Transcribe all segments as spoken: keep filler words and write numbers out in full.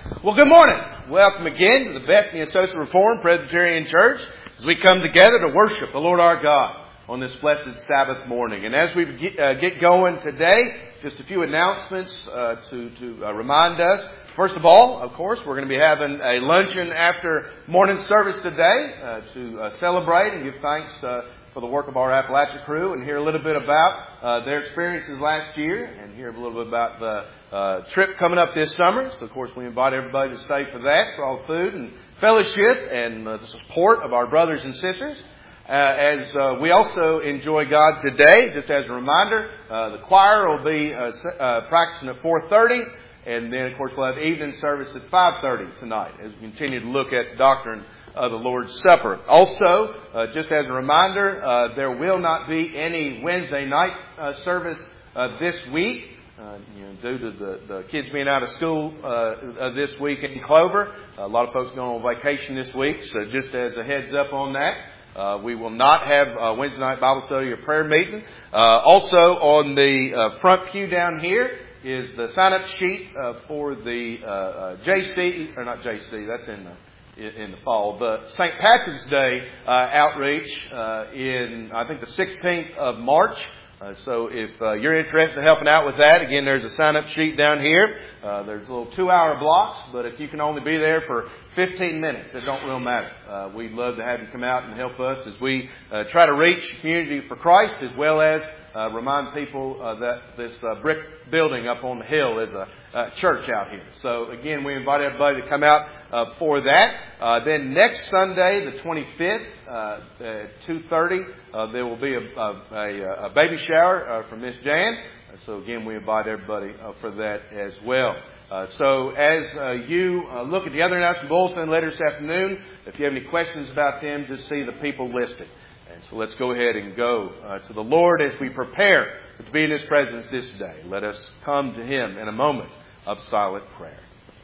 Well, good morning. Welcome again to the Bethany Associate Reformed Presbyterian Church as we come together to worship the Lord our God on this blessed Sabbath morning. And as we get, uh, get going today, just a few announcements uh, to, to uh, remind us. First of all, of course, we're going to be having a luncheon after morning service today uh, to uh, celebrate and give thanks uh, for the work of our Appalachia crew and hear a little bit about uh, their experiences last year and hear a little bit about the uh, trip coming up this summer. So, of course, we invite everybody to stay for that, for all the food and fellowship and uh, the support of our brothers and sisters. Uh, as uh, we also enjoy God today, just as a reminder, uh, the choir will be uh, uh, practicing at four thirty. And then, of course, we'll have evening service at five thirty tonight as we continue to look at the doctrine of the Lord's Supper. Also, uh, just as a reminder, uh, there will not be any Wednesday night uh, service uh, this week, uh, you know, due to the, the kids being out of school uh, uh, this week in Clover. A lot of folks going on vacation this week, so just as a heads up on that. Uh, we will not have a Wednesday night Bible study or prayer meeting. Uh, also, on the uh, front pew down here is the sign-up sheet uh, for the uh, uh, J C, or not J C, that's in the, in the fall, the Saint Patrick's Day uh, outreach uh, in, I think, the sixteenth of March. Uh, so if uh, you're interested in helping out with that, again, there's a sign-up sheet down here. Uh, there's little two-hour blocks, but if you can only be there for fifteen minutes, it don't really matter. Uh, we'd love to have you come out and help us as we uh, try to reach community for Christ, as well as uh, remind people uh, that this uh, brick building up on the hill is a uh, church out here. So again, we invite everybody to come out uh, for that. Uh, then next Sunday, the twenty-fifth, uh, at two thirty, uh, there will be a, a, a baby shower uh, for Miss Jan. So again, we invite everybody uh, for that as well. Uh, so as uh, you uh, look at the other announcement bulletin later this afternoon, if you have any questions about them, just see the people listed. And so let's go ahead and go uh, to the Lord as we prepare to be in His presence this day. Let us come to Him in a moment of silent prayer.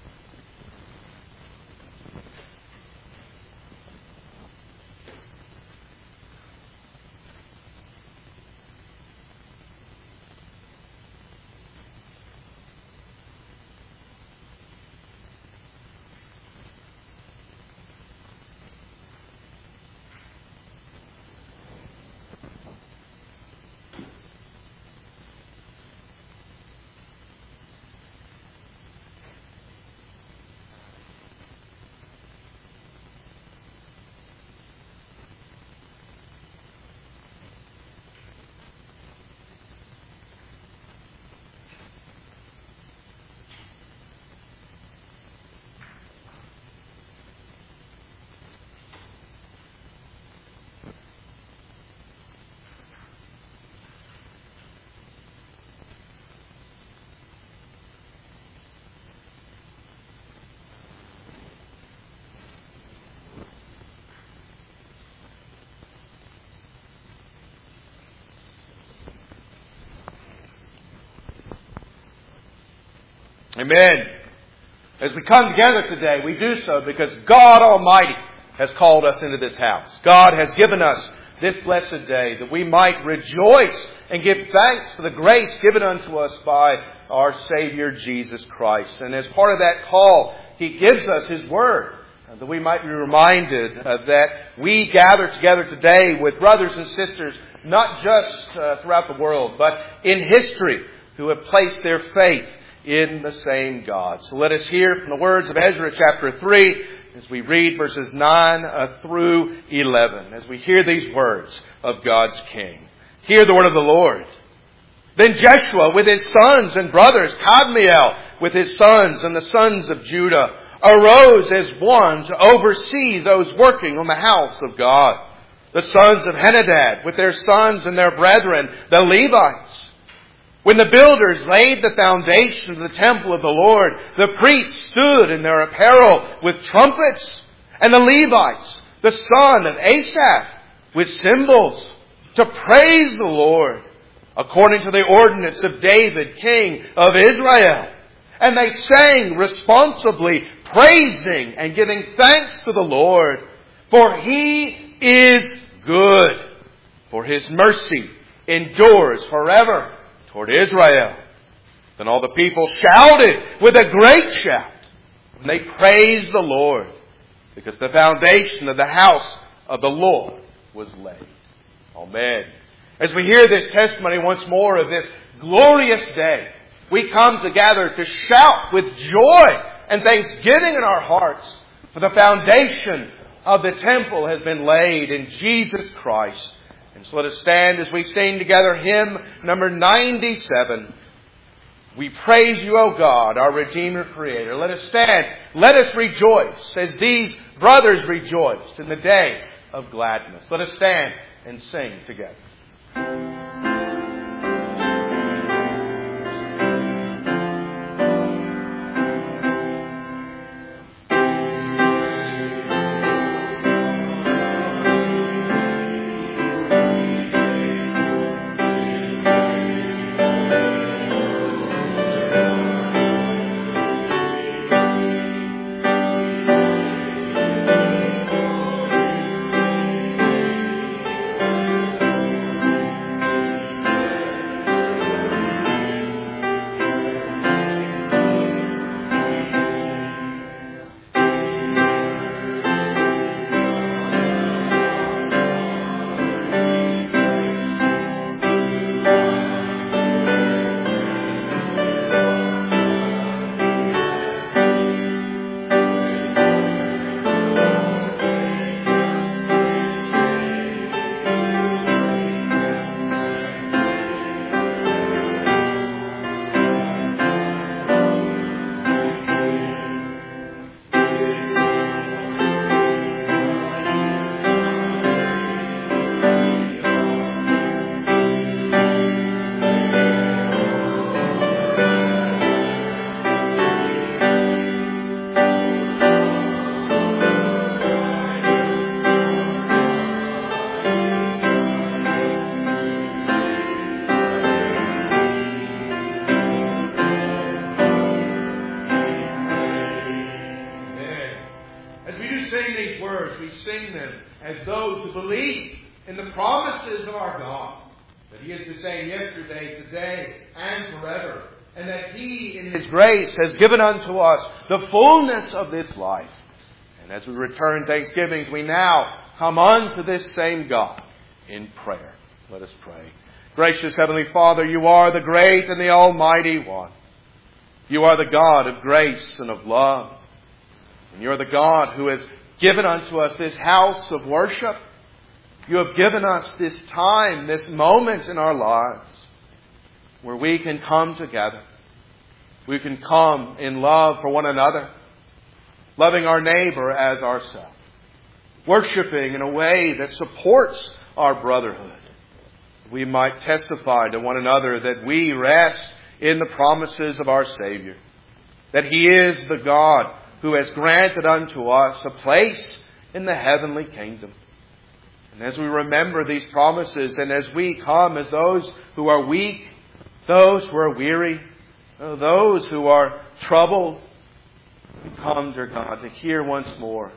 Amen. As we come together today, we do so because God Almighty has called us into this house. God has given us this blessed day that we might rejoice and give thanks for the grace given unto us by our Savior Jesus Christ. And as part of that call, He gives us His Word, that we might be reminded uh, that we gather together today with brothers and sisters, not just uh, throughout the world, but in history, who have placed their faith in the same God. So let us hear from the words of Ezra chapter three as we read verses nine uh, through eleven. As we hear these words of God's King. Hear the word of the Lord. Then Jeshua with his sons and brothers, Kadmiel with his sons and the sons of Judah, arose as one to oversee those working on the house of God. The sons of Henadad with their sons and their brethren, the Levites. When the builders laid the foundation of the temple of the Lord, the priests stood in their apparel with trumpets, and the Levites, the son of Asaph, with cymbals, to praise the Lord, according to the ordinance of David, king of Israel. And they sang responsibly, praising and giving thanks to the Lord, for He is good, for His mercy endures forever toward Israel. Then all the people shouted with a great shout, And they praised the Lord because the foundation of the house of the Lord was laid. Amen. As we hear this testimony once more of this glorious day, we come together to shout with joy and thanksgiving in our hearts, for the foundation of the temple has been laid in Jesus Christ. And so let us stand as we sing together hymn number ninety-seven. We praise you, O God, our Redeemer, Creator. Let us stand. Let us rejoice as these brothers rejoiced in the day of gladness. Let us stand and sing together. Has given unto us the fullness of this life. And as we return thanksgivings, we now come unto this same God in prayer. Let us pray. Gracious Heavenly Father, you are the great and the Almighty One. You are the God of grace and of love. And you are the God who has given unto us this house of worship. You have given us this time, this moment in our lives where we can come together. We can come in love for one another, loving our neighbor as ourselves, worshiping in a way that supports our brotherhood. We might testify to one another that we rest in the promises of our Savior, that He is the God who has granted unto us a place in the heavenly kingdom. And as we remember these promises, and as we come as those who are weak, those who are weary, those who are troubled, we come, dear God, to hear once more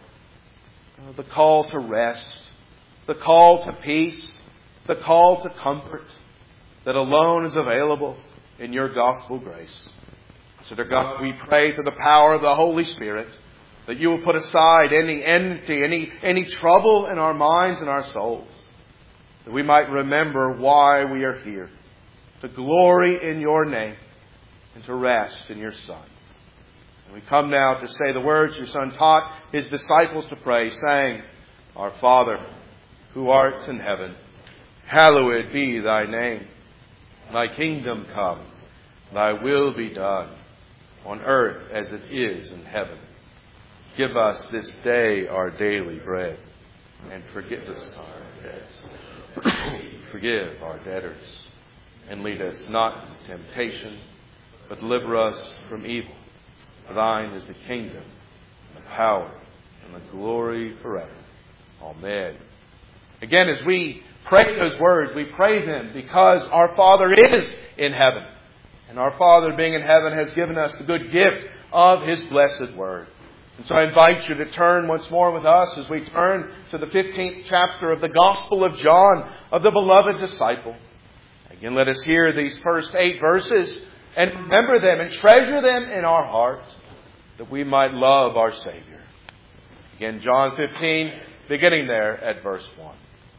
the call to rest, the call to peace, the call to comfort that alone is available in your gospel grace. So, dear God, we pray through the power of the Holy Spirit that you will put aside any enmity, any, any trouble in our minds and our souls, that we might remember why we are here, to glory in your name and to rest in your Son. And we come now to say the words your Son taught His disciples to pray, saying, Our Father, who art in heaven, hallowed be thy name. Thy kingdom come, thy will be done, on earth as it is in heaven. Give us this day our daily bread, and forgive us our debts. Forgive our debtors, and lead us not into temptation, but deliver us from evil. For thine is the kingdom, and the power, and the glory forever. Amen. Again, as we pray those words, we pray them because our Father is in heaven. And our Father, being in heaven, has given us the good gift of His blessed Word. And so I invite you to turn once more with us as we turn to the fifteenth chapter of the Gospel of John, of the beloved disciple. Again, let us hear these first eight verses and remember them and treasure them in our hearts, that we might love our Savior. Again, John fifteen, beginning there at verse one.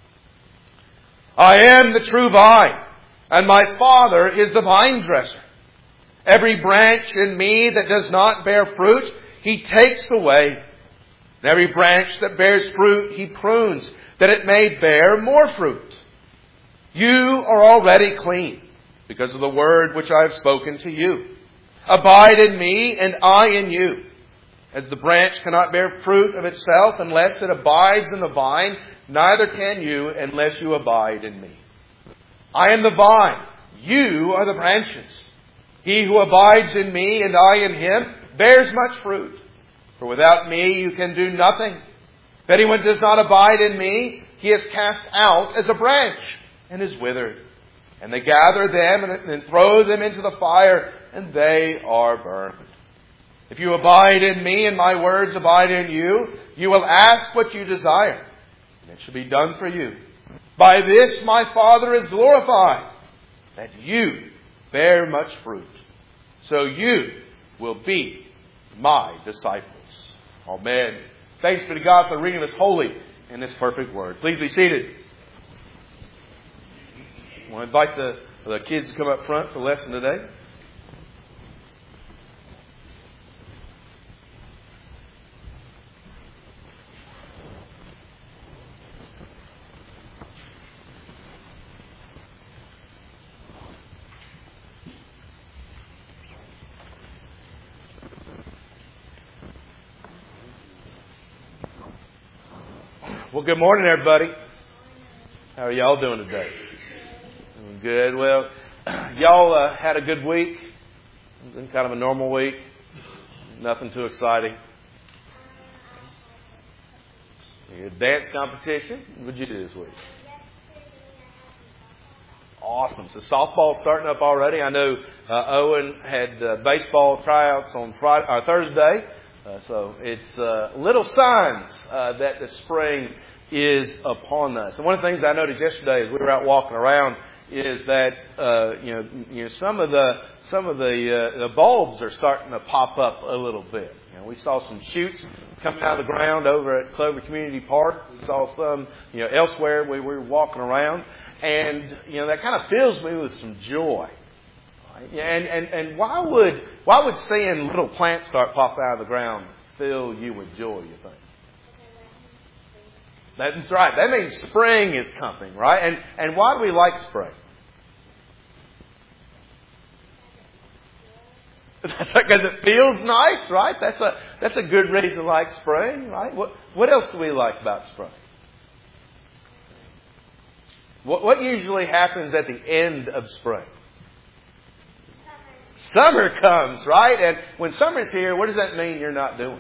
I am the true vine, and my Father is the vine dresser. Every branch in me that does not bear fruit, He takes away. And every branch that bears fruit, He prunes, that it may bear more fruit. You are already clean, because of the word which I have spoken to you. Abide in me, and I in you. As the branch cannot bear fruit of itself unless it abides in the vine, neither can you unless you abide in me. I am the vine, you are the branches. He who abides in me and I in him bears much fruit. For without me you can do nothing. If anyone does not abide in me, he is cast out as a branch and is withered. And they gather them and throw them into the fire, and they are burned. If you abide in me and my words abide in you, you will ask what you desire, and it shall be done for you. By this my Father is glorified, that you bear much fruit. So you will be my disciples. Amen. Thanks be to God for reading this holy and this perfect word. Please be seated. I want to invite the, the kids to come up front for the lesson today. Well, good morning, everybody. How are y'all doing today? Doing good. Well, y'all uh, had a good week. It's been kind of a normal week. Nothing too exciting. You had a dance competition. What did you do this week? Awesome. So softball's starting up already. I know uh, Owen had uh, baseball tryouts on Friday or Thursday. Uh, so it's uh, little signs uh, that the spring is upon us. And one of the things I noticed yesterday as we were out walking around is that uh, you know, you know some of the some of the uh, the bulbs are starting to pop up a little bit. You know, we saw some shoots coming out of the ground over at Clover Community Park. We saw some you know elsewhere. We were walking around, and you know that kind of fills me with some joy. And, and and why would why would seeing little plants start popping out of the ground fill you with joy, you think? That's right. That means spring is coming, right? And and why do we like spring? That's because it feels nice, right? That's a that's a good reason to like spring, right? What what else do we like about spring? What what usually happens at the end of spring? Summer comes, right? And when summer's here, what does that mean you're not doing?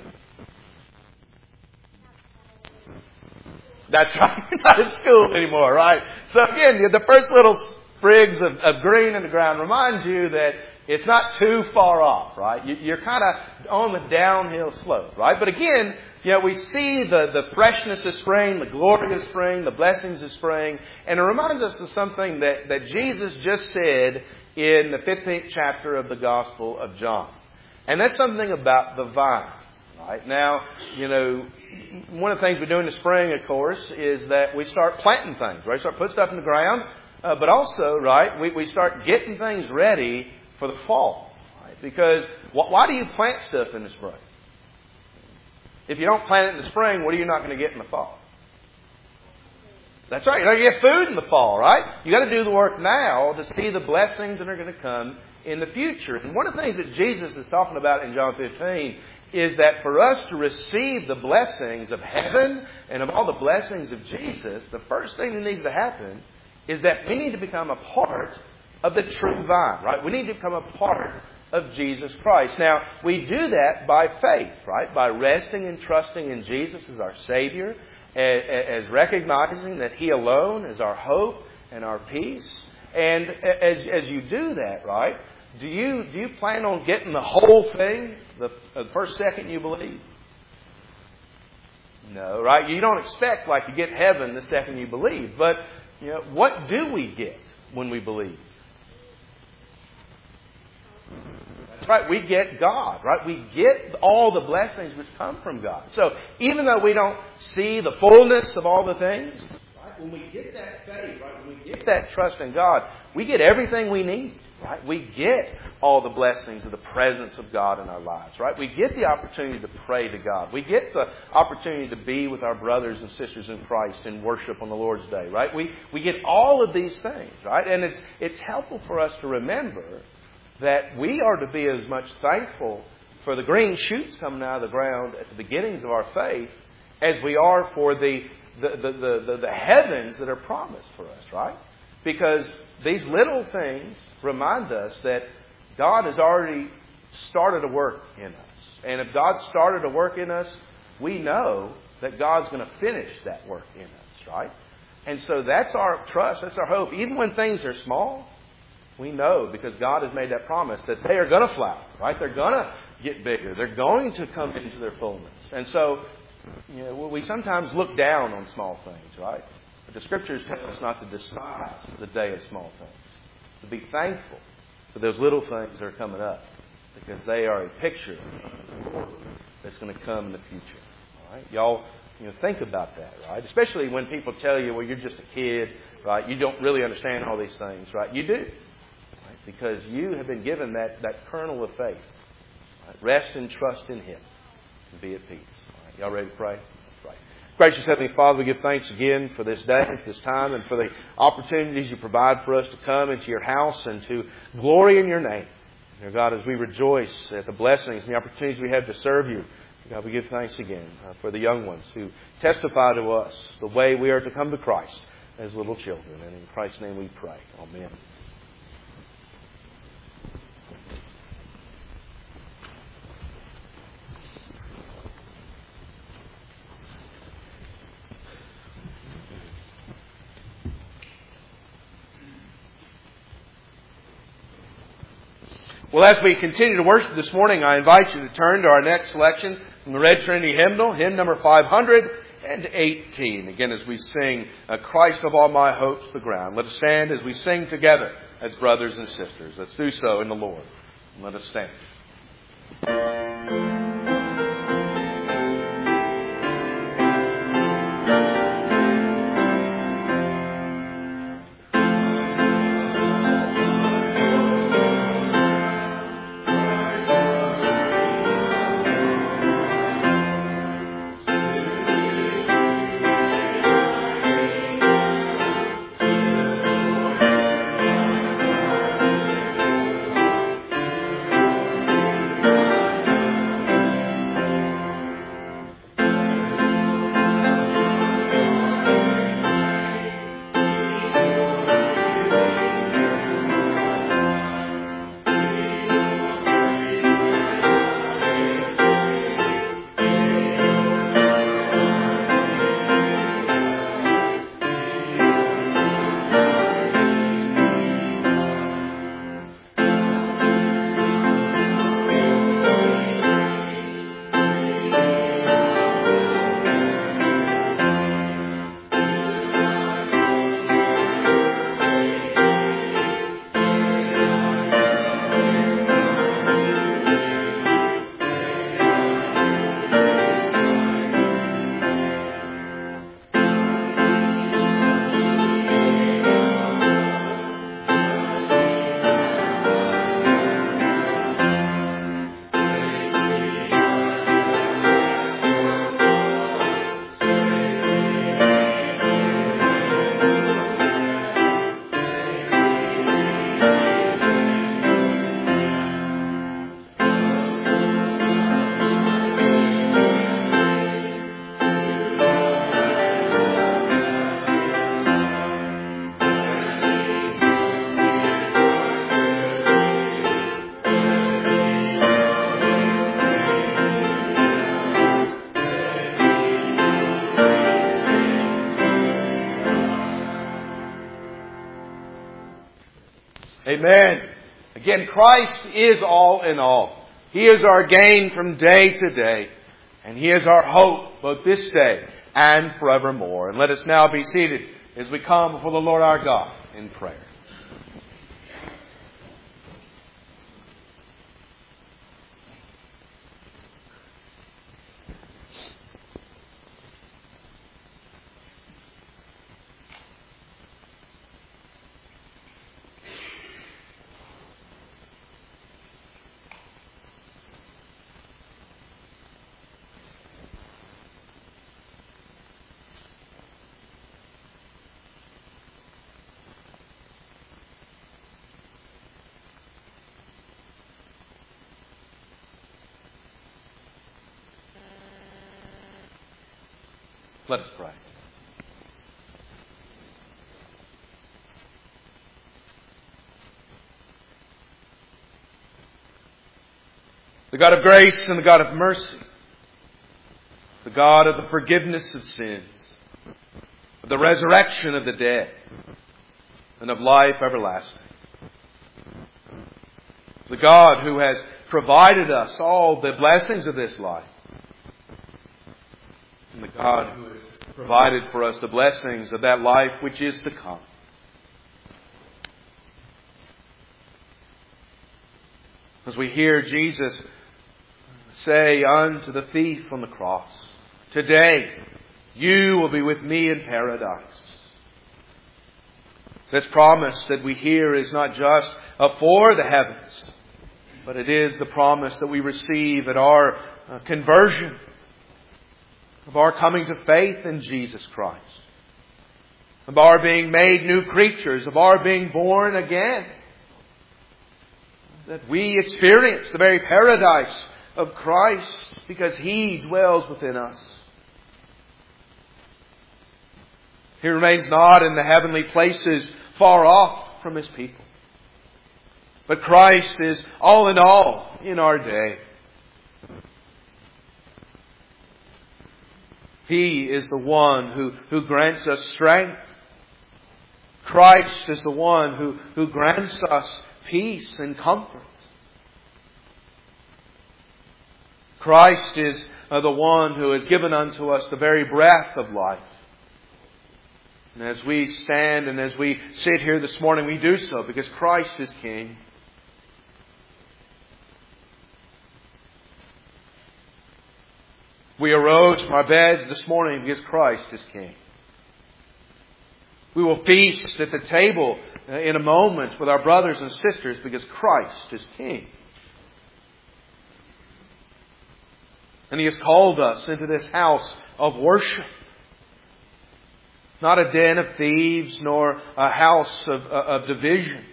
That's right. You're not at school anymore, right? So again, the first little sprigs of, of green in the ground remind you that it's not too far off, right? You're kind of on the downhill slope, right? But again, you know, we see the, the freshness of spring, the glory of spring, the blessings of spring, and it reminds us of something that, that Jesus just said in the fifteenth chapter of the Gospel of John. And that's something about the vine. Right? Now, you know, one of the things we do in the spring, of course, is that we start planting things, right? Start putting stuff in the ground. Uh, but also, right, we, we start getting things ready for the fall. Right? Because wh- why do you plant stuff in the spring? If you don't plant it in the spring, what are you not going to get in the fall? That's right. You're not going to get food in the fall, right? You got to do the work now to see the blessings that are going to come in the future. And one of the things that Jesus is talking about in John fifteen is that for us to receive the blessings of heaven and of all the blessings of Jesus, the first thing that needs to happen is that we need to become a part of the true vine, right? We need to become a part of Jesus Christ. Now, we do that by faith, right? By resting and trusting in Jesus as our Savior, as recognizing that He alone is our hope and our peace. And as as you do that, right, do you do you plan on getting the whole thing the, the first second you believe? No, right? You don't expect like to get heaven the second you believe. But you know, what do we get when we believe? right? We get God, right? We get all the blessings which come from God. So even though we don't see the fullness of all the things, right? When we get that faith, right? When we get that trust in God, we get everything we need, right? We get all the blessings of the presence of God in our lives, right? We get the opportunity to pray to God. We get the opportunity to be with our brothers and sisters in Christ in worship on the Lord's Day, right? We we get all of these things, right? And it's it's helpful for us to remember that we are to be as much thankful for the green shoots coming out of the ground at the beginnings of our faith as we are for the the the the, the, the heavens that are promised for us, right? Because these little things remind us that God has already started a work in us. And if God started a work in us, we know that God's going to finish that work in us, right? And so that's our trust, that's our hope. Even when things are small, we know because God has made that promise that they are going to flower, right? They're going to get bigger. They're going to come into their fullness. And so, you know, we sometimes look down on small things, right? But the Scriptures tell us not to despise the day of small things, to be thankful for those little things that are coming up, because they are a picture of the Lord that's going to come in the future. All right, y'all, you know, think about that, right? Especially when people tell you, "Well, you're just a kid, right? You don't really understand all these things, right?" You do, right? Because you have been given that that kernel of faith. Right? Rest and trust in Him, and be at peace. All right, y'all ready to pray? Let's pray. Gracious Heavenly Father, we give thanks again for this day, this time, and for the opportunities you provide for us to come into your house and to glory in your name. Dear God, as we rejoice at the blessings and the opportunities we have to serve you, God, we give thanks again uh, for the young ones who testify to us the way we are to come to Christ as little children. And in Christ's name we pray. Amen. Well, as we continue to worship this morning, I invite you to turn to our next selection from the Red Trinity Hymnal, hymn number five hundred eighteen. Again, as we sing, Christ of all my hopes, the ground. Let us stand as we sing together as brothers and sisters. Let's do so in the Lord. And let us stand. Amen. Again, Christ is all in all. He is our gain from day to day. And He is our hope both this day and forevermore. And let us now be seated as we come before the Lord our God in prayer. Let us pray. The God of grace and the God of mercy, the God of the forgiveness of sins, of the resurrection of the dead, and of life everlasting. The God who has provided us all the blessings of this life. And the God who has provided for us the blessings of that life which is to come. As we hear Jesus say unto the thief on the cross, today you will be with me in paradise. This promise that we hear is not just for the heavens, but it is the promise that we receive at our conversion, of our coming to faith in Jesus Christ, of our being made new creatures, of our being born again. That we experience the very paradise of Christ because He dwells within us. He remains not in the heavenly places far off from His people. But Christ is all in all in our day. He is the one who, who grants us strength. Christ is the one who, who grants us peace and comfort. Christ is uh, the one who has given unto us the very breath of life. And as we stand and as we sit here this morning, we do so because Christ is King. We arose from our beds this morning because Christ is King. We will feast at the table in a moment with our brothers and sisters because Christ is King. And He has called us into this house of worship. Not a den of thieves, nor a house of, of division.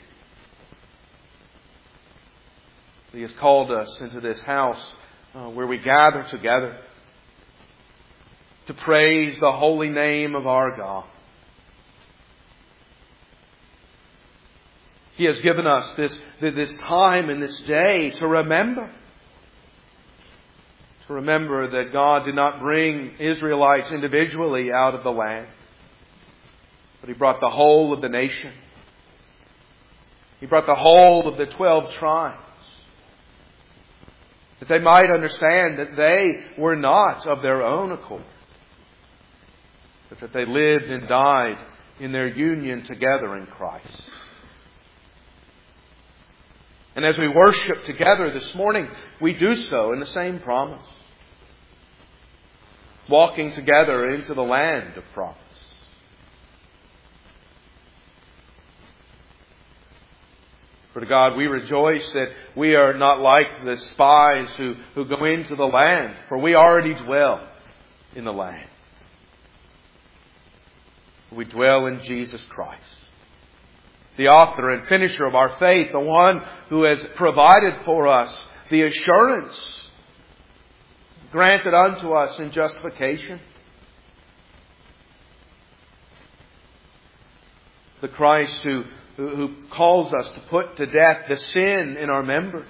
He has called us into this house uh, where we gather together to praise the holy name of our God. He has given us this, this time and this day to remember. To remember that God did not bring Israelites individually out of the land, but He brought the whole of the nation. He brought the whole of the twelve tribes. That they might understand that they were not of their own accord, but that they lived and died in their union together in Christ. And as we worship together this morning, we do so in the same promise. Walking together into the land of promise. For to God we rejoice that we are not like the spies who, who go into the land, for we already dwell in the land. We dwell in Jesus Christ, the author and finisher of our faith, the one who has provided for us the assurance granted unto us in justification. The Christ who, who, who calls us to put to death the sin in our members.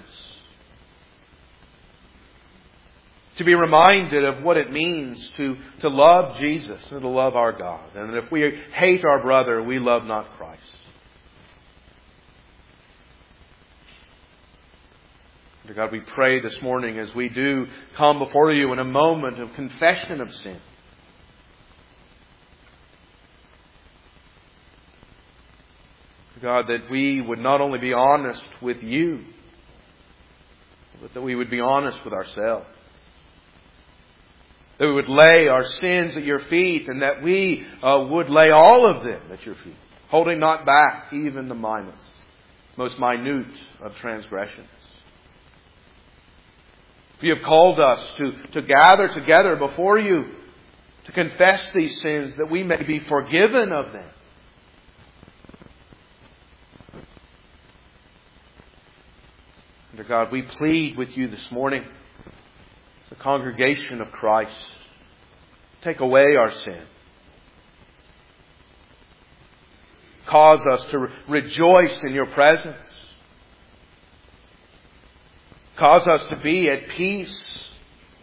To be reminded of what it means to, to love Jesus and to love our God. And that if we hate our brother, we love not Christ. Dear God, we pray this morning as we do come before You in a moment of confession of sin. God, that we would not only be honest with You, but that we would be honest with ourselves. That we would lay our sins at Your feet, and that we uh, would lay all of them at Your feet, holding not back even the minus, most minute of transgressions. You have called us to, to gather together before You, to confess these sins, that we may be forgiven of them. Dear God, we plead with You this morning, as a congregation of Christ, Take away our sin. Cause us to re- rejoice in Your presence. Cause us to be at peace.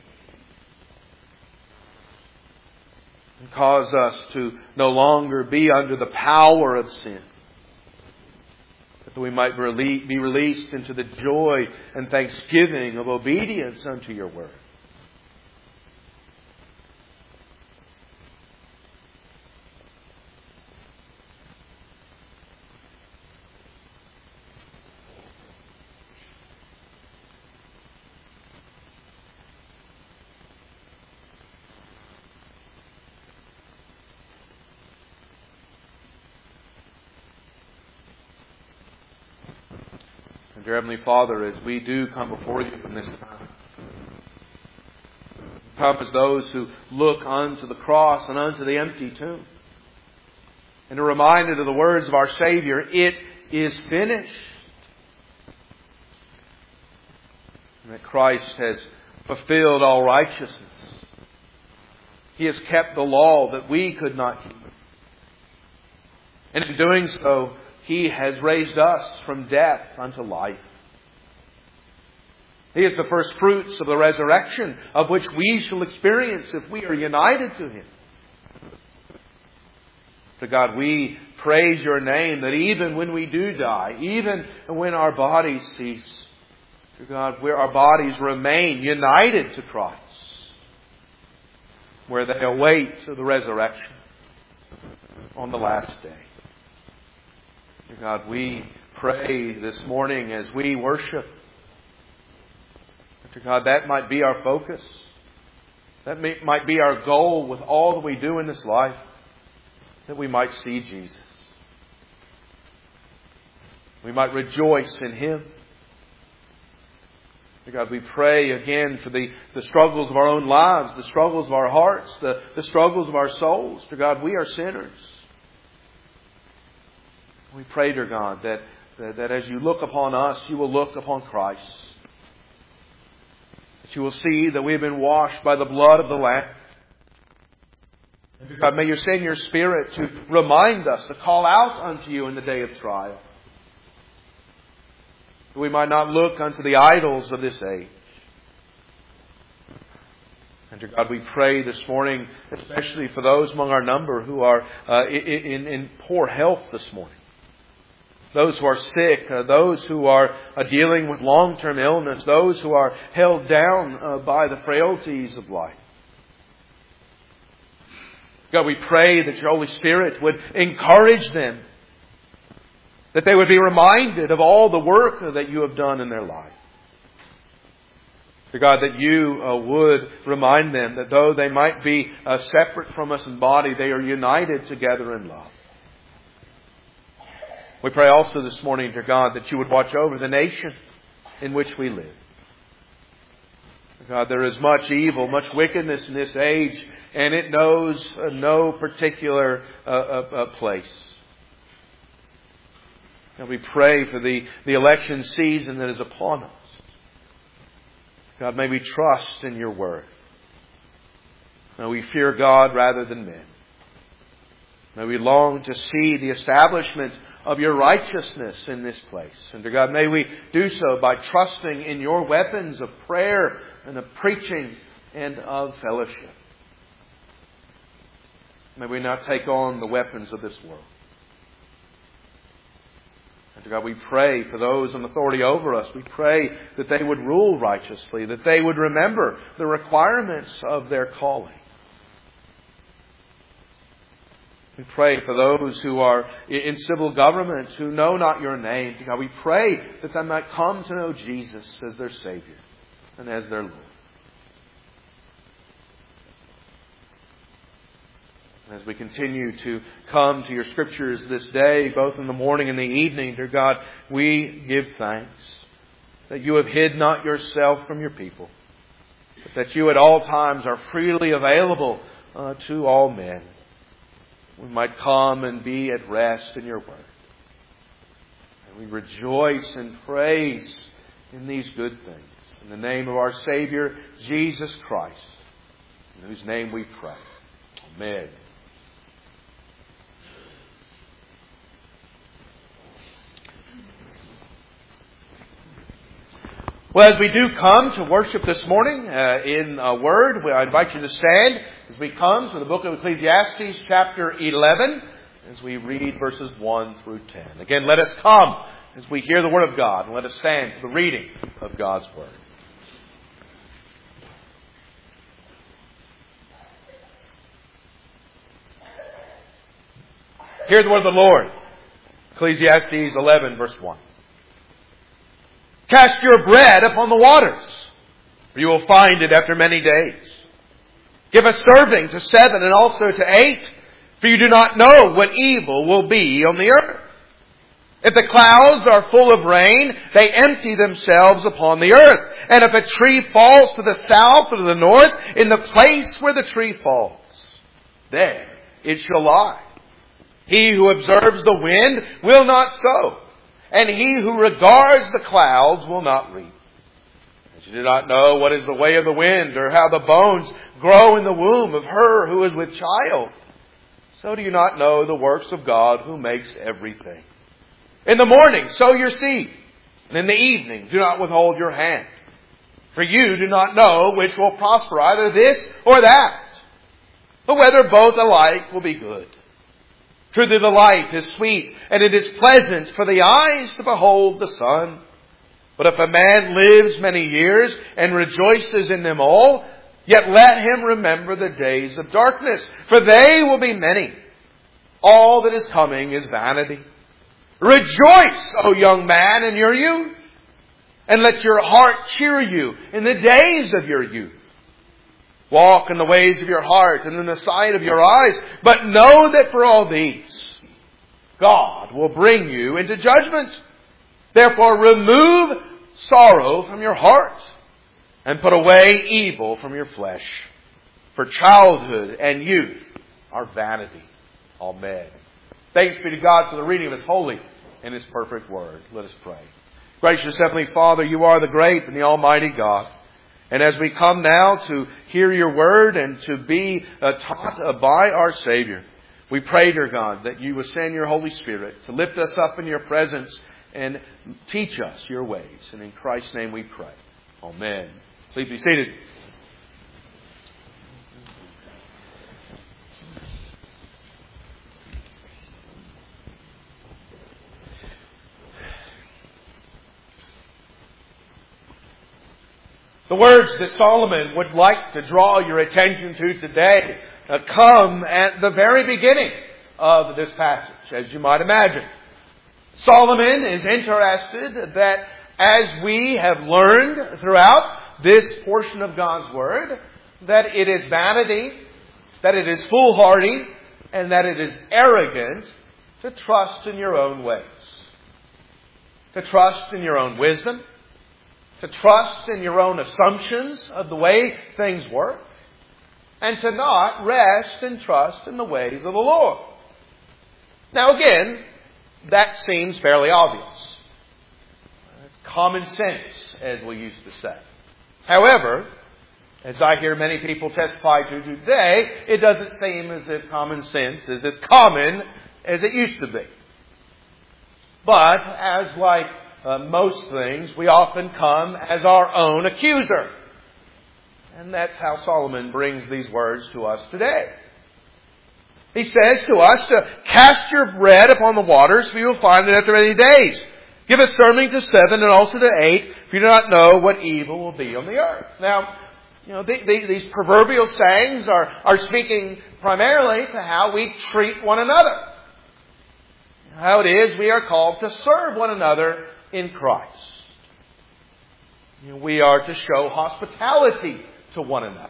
And cause us to no longer be under the power of sin. That we might be released into the joy and thanksgiving of obedience unto Your word. Dear Heavenly Father, as we do come before You in this time, come as those who look unto the cross and unto the empty tomb, and are reminded of the words of our Savior, "It is finished." And that Christ has fulfilled all righteousness. He has kept the law that we could not keep. And in doing so, He has raised us from death unto life. He is the first fruits of the resurrection, of which we shall experience if we are united to Him. To God, we praise Your name that even when we do die, even when our bodies cease, to God, where our bodies remain united to Christ, where they await the resurrection on the last day. Dear God, we pray this morning as we worship. Dear God, that might be our focus. That may, might be our goal with all that we do in this life. That we might see Jesus. We might rejoice in Him. Dear God, we pray again for the, the struggles of our own lives, the struggles of our hearts, the, the struggles of our souls. Dear God, we are sinners. We pray, dear God, that, that, that as You look upon us, You will look upon Christ. That You will see that we have been washed by the blood of the Lamb. And dear God, may You send Your Spirit to remind us, to call out unto You in the day of trial. That we might not look unto the idols of this age. And dear God, we pray this morning, especially for those among our number who are uh, in, in poor health this morning. Those who are sick, uh, those who are uh, dealing with long-term illness, those who are held down uh, by the frailties of life. God, we pray that Your Holy Spirit would encourage them, that they would be reminded of all the work that You have done in their life. Dear God, that You uh, would remind them that though they might be uh, separate from us in body, they are united together in love. We pray also this morning, dear God, that You would watch over the nation in which we live. God, there is much evil, much wickedness in this age, and it knows uh, no particular uh, uh, place. God, we pray for the, the election season that is upon us. God, may we trust in Your word. May we fear God rather than men. May we long to see the establishment of Your righteousness in this place. And dear God, may we do so by trusting in Your weapons of prayer and of preaching and of fellowship. May we not take on the weapons of this world. And dear God, we pray for those in authority over us. We pray that they would rule righteously, that they would remember the requirements of their calling. We pray for those who are in civil government who know not Your name. God, we pray that they might come to know Jesus as their Savior and as their Lord. And as we continue to come to Your Scriptures this day, both in the morning and the evening, dear God, we give thanks that You have hid not Yourself from Your people, but that You at all times are freely available uh, to all men. We might come and be at rest in Your word. And we rejoice and praise in these good things. In the name of our Savior, Jesus Christ, in whose name we pray. Amen. Well, as we do come to worship this morning uh, in a word, I invite you to stand as we come to the book of Ecclesiastes, chapter eleven, as we read verses one through ten. Again, let us come as we hear the word of God, and let us stand for the reading of God's word. Hear the word of the Lord. Ecclesiastes eleven, verse one. Cast your bread upon the waters, for you will find it after many days. Give a serving to seven and also to eight, for you do not know what evil will be on the earth. If the clouds are full of rain, they empty themselves upon the earth. And if a tree falls to the south or to the north, in the place where the tree falls, there it shall lie. He who observes the wind will not sow, and he who regards the clouds will not reap. As you do not know what is the way of the wind, or how the bones grow in the womb of her who is with child, so do you not know the works of God who makes everything. In the morning sow your seed, and in the evening do not withhold your hand. For you do not know which will prosper, either this or that, but whether both alike will be good. Truly the light is sweet, and it is pleasant for the eyes to behold the sun. But if a man lives many years and rejoices in them all, yet let him remember the days of darkness, for they will be many. All that is coming is vanity. Rejoice, O young man, in your youth, and let your heart cheer you in the days of your youth. Walk in the ways of your heart and in the sight of your eyes. But know that for all these, God will bring you into judgment. Therefore remove sorrow from your heart and put away evil from your flesh. For childhood and youth are vanity. Amen. Thanks be to God for the reading of His holy and His perfect word. Let us pray. Gracious Heavenly Father, you are the great and the almighty God. And as we come now to hear your word and to be uh, taught uh, by our Savior, we pray, dear God, that you will send your Holy Spirit to lift us up in your presence and teach us your ways. And in Christ's name we pray. Amen. Please be seated. The words that Solomon would like to draw your attention to today uh, come at the very beginning of this passage, as you might imagine. Solomon is interested that as we have learned throughout this portion of God's Word, that it is vanity, that it is foolhardy, and that it is arrogant to trust in your own ways. To trust in your own wisdom. To trust in your own assumptions of the way things work, and to not rest and trust in the ways of the Lord. Now again, that seems fairly obvious. It's common sense, as we used to say. However, as I hear many people testify to today, it doesn't seem as if common sense is as common as it used to be. But, as like Uh, most things, we often come as our own accuser. And that's how Solomon brings these words to us today. He says to us to cast your bread upon the waters, for you will find it after many days. Give a serving to seven and also to eight, for you do not know what evil will be on the earth. Now, you know, the, the, these proverbial sayings are, are speaking primarily to how we treat one another. How it is we are called to serve one another in Christ. You know, we are to show hospitality to one another.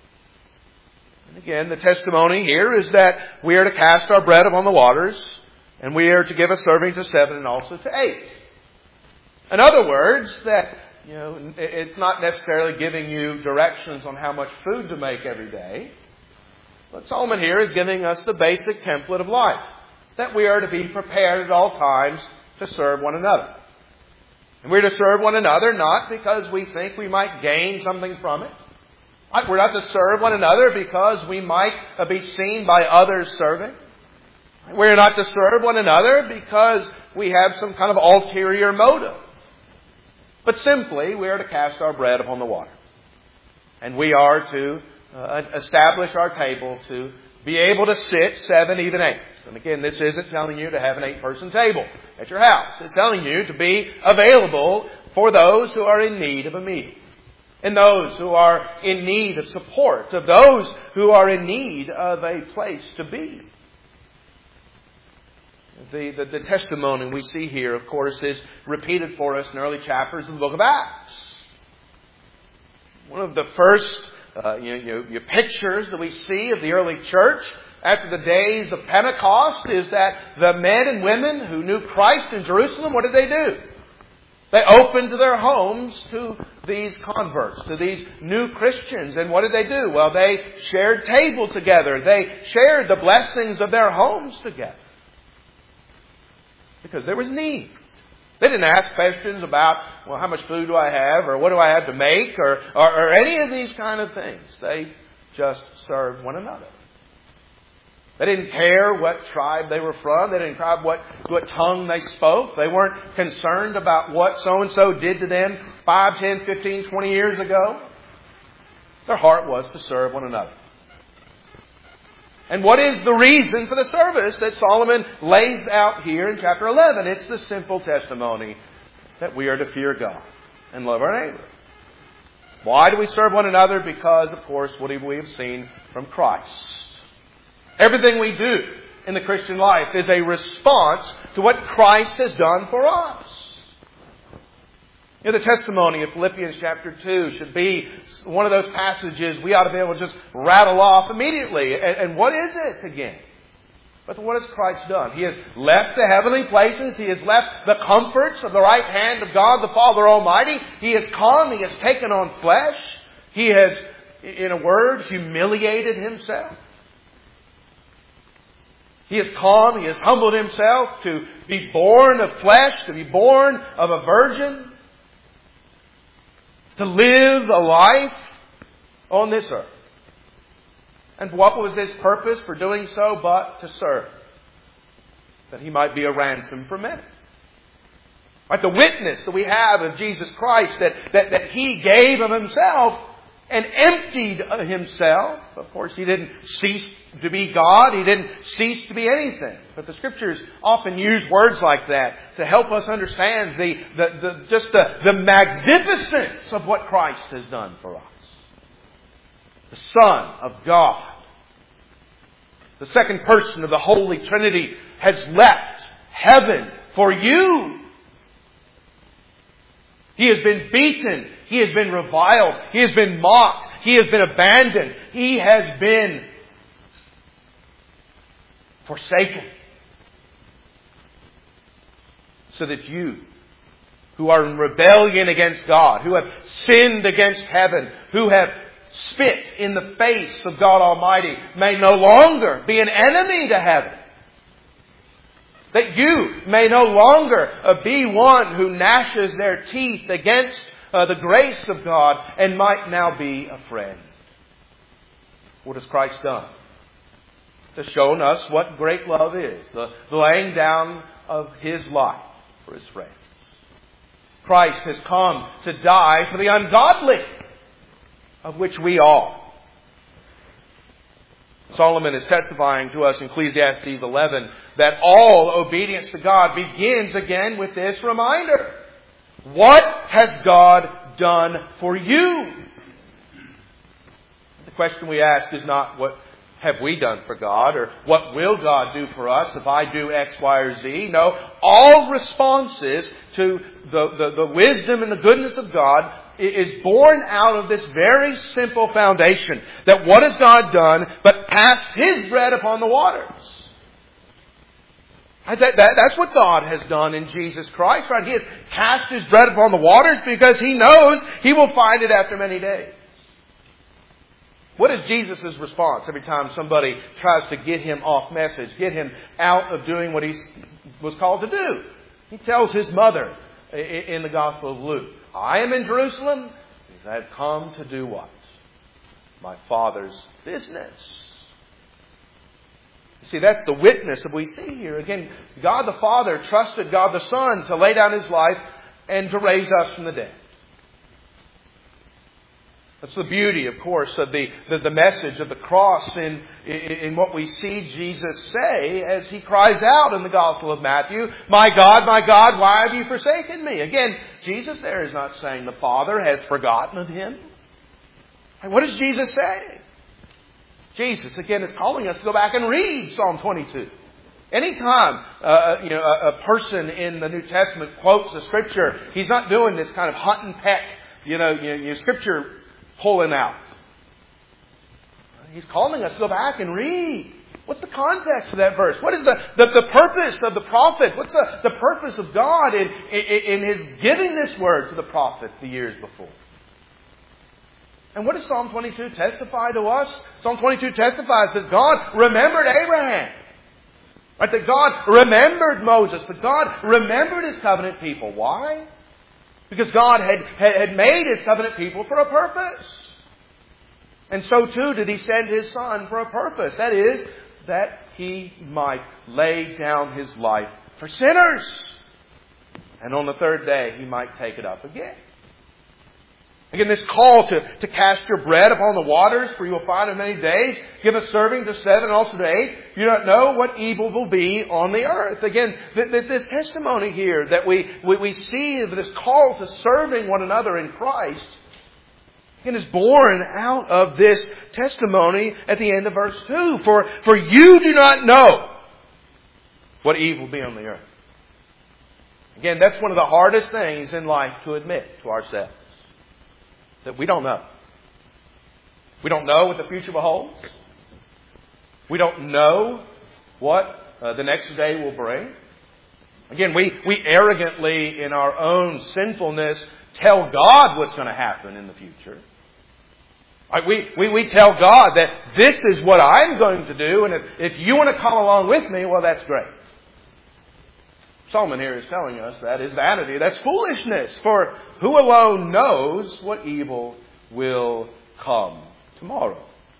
And again, the testimony here is that we are to cast our bread upon the waters, and we are to give a serving to seven and also to eight. In other words, that you know, it's not necessarily giving you directions on how much food to make every day, but Solomon here is giving us the basic template of life, that we are to be prepared at all times to serve one another. And we're to serve one another not because we think we might gain something from it, We're not to serve one another because we might be seen by others serving. We're not to serve one another because we have some kind of ulterior motive. But simply, we are to cast our bread upon the water. And we are to uh, establish our table to be able to sit seven, even eight. And again, this isn't telling you to have an eight-person table at your house. It's telling you to be available for those who are in need of a meal. And those who are in need of support. Of those who are in need of a place to be. The, the, the testimony we see here, of course, is repeated for us in early chapters of the book of Acts. One of the first uh, you know, you know, pictures that we see of the early church after the days of Pentecost is that the men and women who knew Christ in Jerusalem, what did they do? They opened their homes to these converts, to these new Christians. And what did they do? Well, they shared tables together. They shared the blessings of their homes together. Because there was need. They didn't ask questions about, well, how much food do I have? Or what do I have to make? Or, or, or any of these kind of things. They just served one another. They didn't care what tribe they were from. They didn't care what, what tongue they spoke. They weren't concerned about what so-and-so did to them five, ten, fifteen, twenty years ago. Their heart was to serve one another. And what is the reason for the service that Solomon lays out here in chapter eleven? It's the simple testimony that we are to fear God and love our neighbor. Why do we serve one another? Because, of course, what we have seen from Christ. Everything we do in the Christian life is a response to what Christ has done for us. You know, the testimony of Philippians chapter two should be one of those passages we ought to be able to just rattle off immediately. And, and what is it again? But what has Christ done? He has left the heavenly places. He has left the comforts of the right hand of God the Father Almighty. He has come. He has taken on flesh. He has, in a word, humiliated Himself. He has come, He has humbled Himself to be born of flesh, to be born of a virgin, to live a life on this earth. And what was His purpose for doing so but to serve? That He might be a ransom for many. Like the witness that we have of Jesus Christ, that, that, that He gave of Himself and emptied Himself. Of course, He didn't cease to be God. He didn't cease to be anything. But the Scriptures often use words like that to help us understand the, the, the just the, the magnificence of what Christ has done for us. The Son of God, the second person of the Holy Trinity, has left heaven for you. He has been beaten. He has been reviled. He has been mocked. He has been abandoned. He has been forsaken. So that you, who are in rebellion against God, who have sinned against heaven, who have spit in the face of God Almighty, may no longer be an enemy to heaven. That you may no longer uh, be one who gnashes their teeth against uh, the grace of God and might now be a friend. What has Christ done? To show us what great love is. The, the laying down of His life for His friends. Christ has come to die for the ungodly, of which we are. Solomon is testifying to us in Ecclesiastes eleven that all obedience to God begins again with this reminder. What has God done for you? The question we ask is not what have we done for God or what will God do for us if I do X, Y, or Z. No, all responses to the, the, the wisdom and the goodness of God is born out of this very simple foundation. That what has God done but cast His bread upon the waters? That, that, that's what God has done in Jesus Christ, right? He has cast His bread upon the waters because He knows He will find it after many days. What is Jesus' response every time somebody tries to get Him off message, get Him out of doing what He was called to do? He tells His mother in the Gospel of Luke, I am in Jerusalem. He said, I have come to do what? my Father's business. You see, that's the witness that we see here. Again, God the Father trusted God the Son to lay down His life and to raise us from the dead. That's the beauty, of course, of the, the, the message of the cross in, in, in what we see Jesus say as He cries out in the Gospel of Matthew, "My God, my God, why have you forsaken me?" Again, Jesus there is not saying the Father has forgotten of Him. What does Jesus say? Jesus, again, is calling us to go back and read Psalm twenty-two. Anytime uh, you know, a, a person in the New Testament quotes the Scripture, he's not doing this kind of hunt and peck, you know, you know, Scripture pulling out. He's calling us to go back and read. What's the context of that verse? What is the, the, the purpose of the prophet? What's the, the purpose of God in, in, in His giving this word to the prophet the years before? And what does Psalm twenty-two testify to us? Psalm twenty-two testifies that God remembered Abraham. Right? That God remembered Moses. That God remembered His covenant people. Why? Because God had, had made His covenant people for a purpose. And so too did He send His Son for a purpose. That is, that He might lay down His life for sinners. And on the third day He might take it up again. Again, this call to, to cast your bread upon the waters, for you will find in many days. Give a serving to seven and also to eight. You don't know what evil will be on the earth. Again, th- th- this testimony here that we, we, we see, this call to serving one another in Christ, again, is born out of this testimony at the end of verse two. For, for you do not know what evil will be on the earth. Again, that's one of the hardest things in life to admit to ourselves. That we don't know. We don't know what the future beholds. We don't know what uh, the next day will bring. Again, we, we arrogantly, in our own sinfulness, tell God what's going to happen in the future. Right? We, we, we tell God that this is what I'm going to do, and if, if you want to come along with me, well, that's great. Solomon here is telling us that is vanity. That's foolishness. For who alone knows what evil will come tomorrow?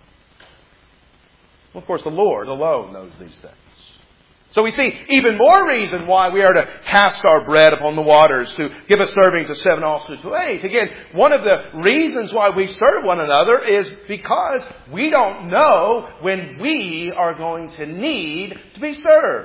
Well, of course, the Lord alone knows these things. So we see even more reason why we are to cast our bread upon the waters, to give a serving to seven, also to eight. Again, one of the reasons why we serve one another is because we don't know when we are going to need to be served.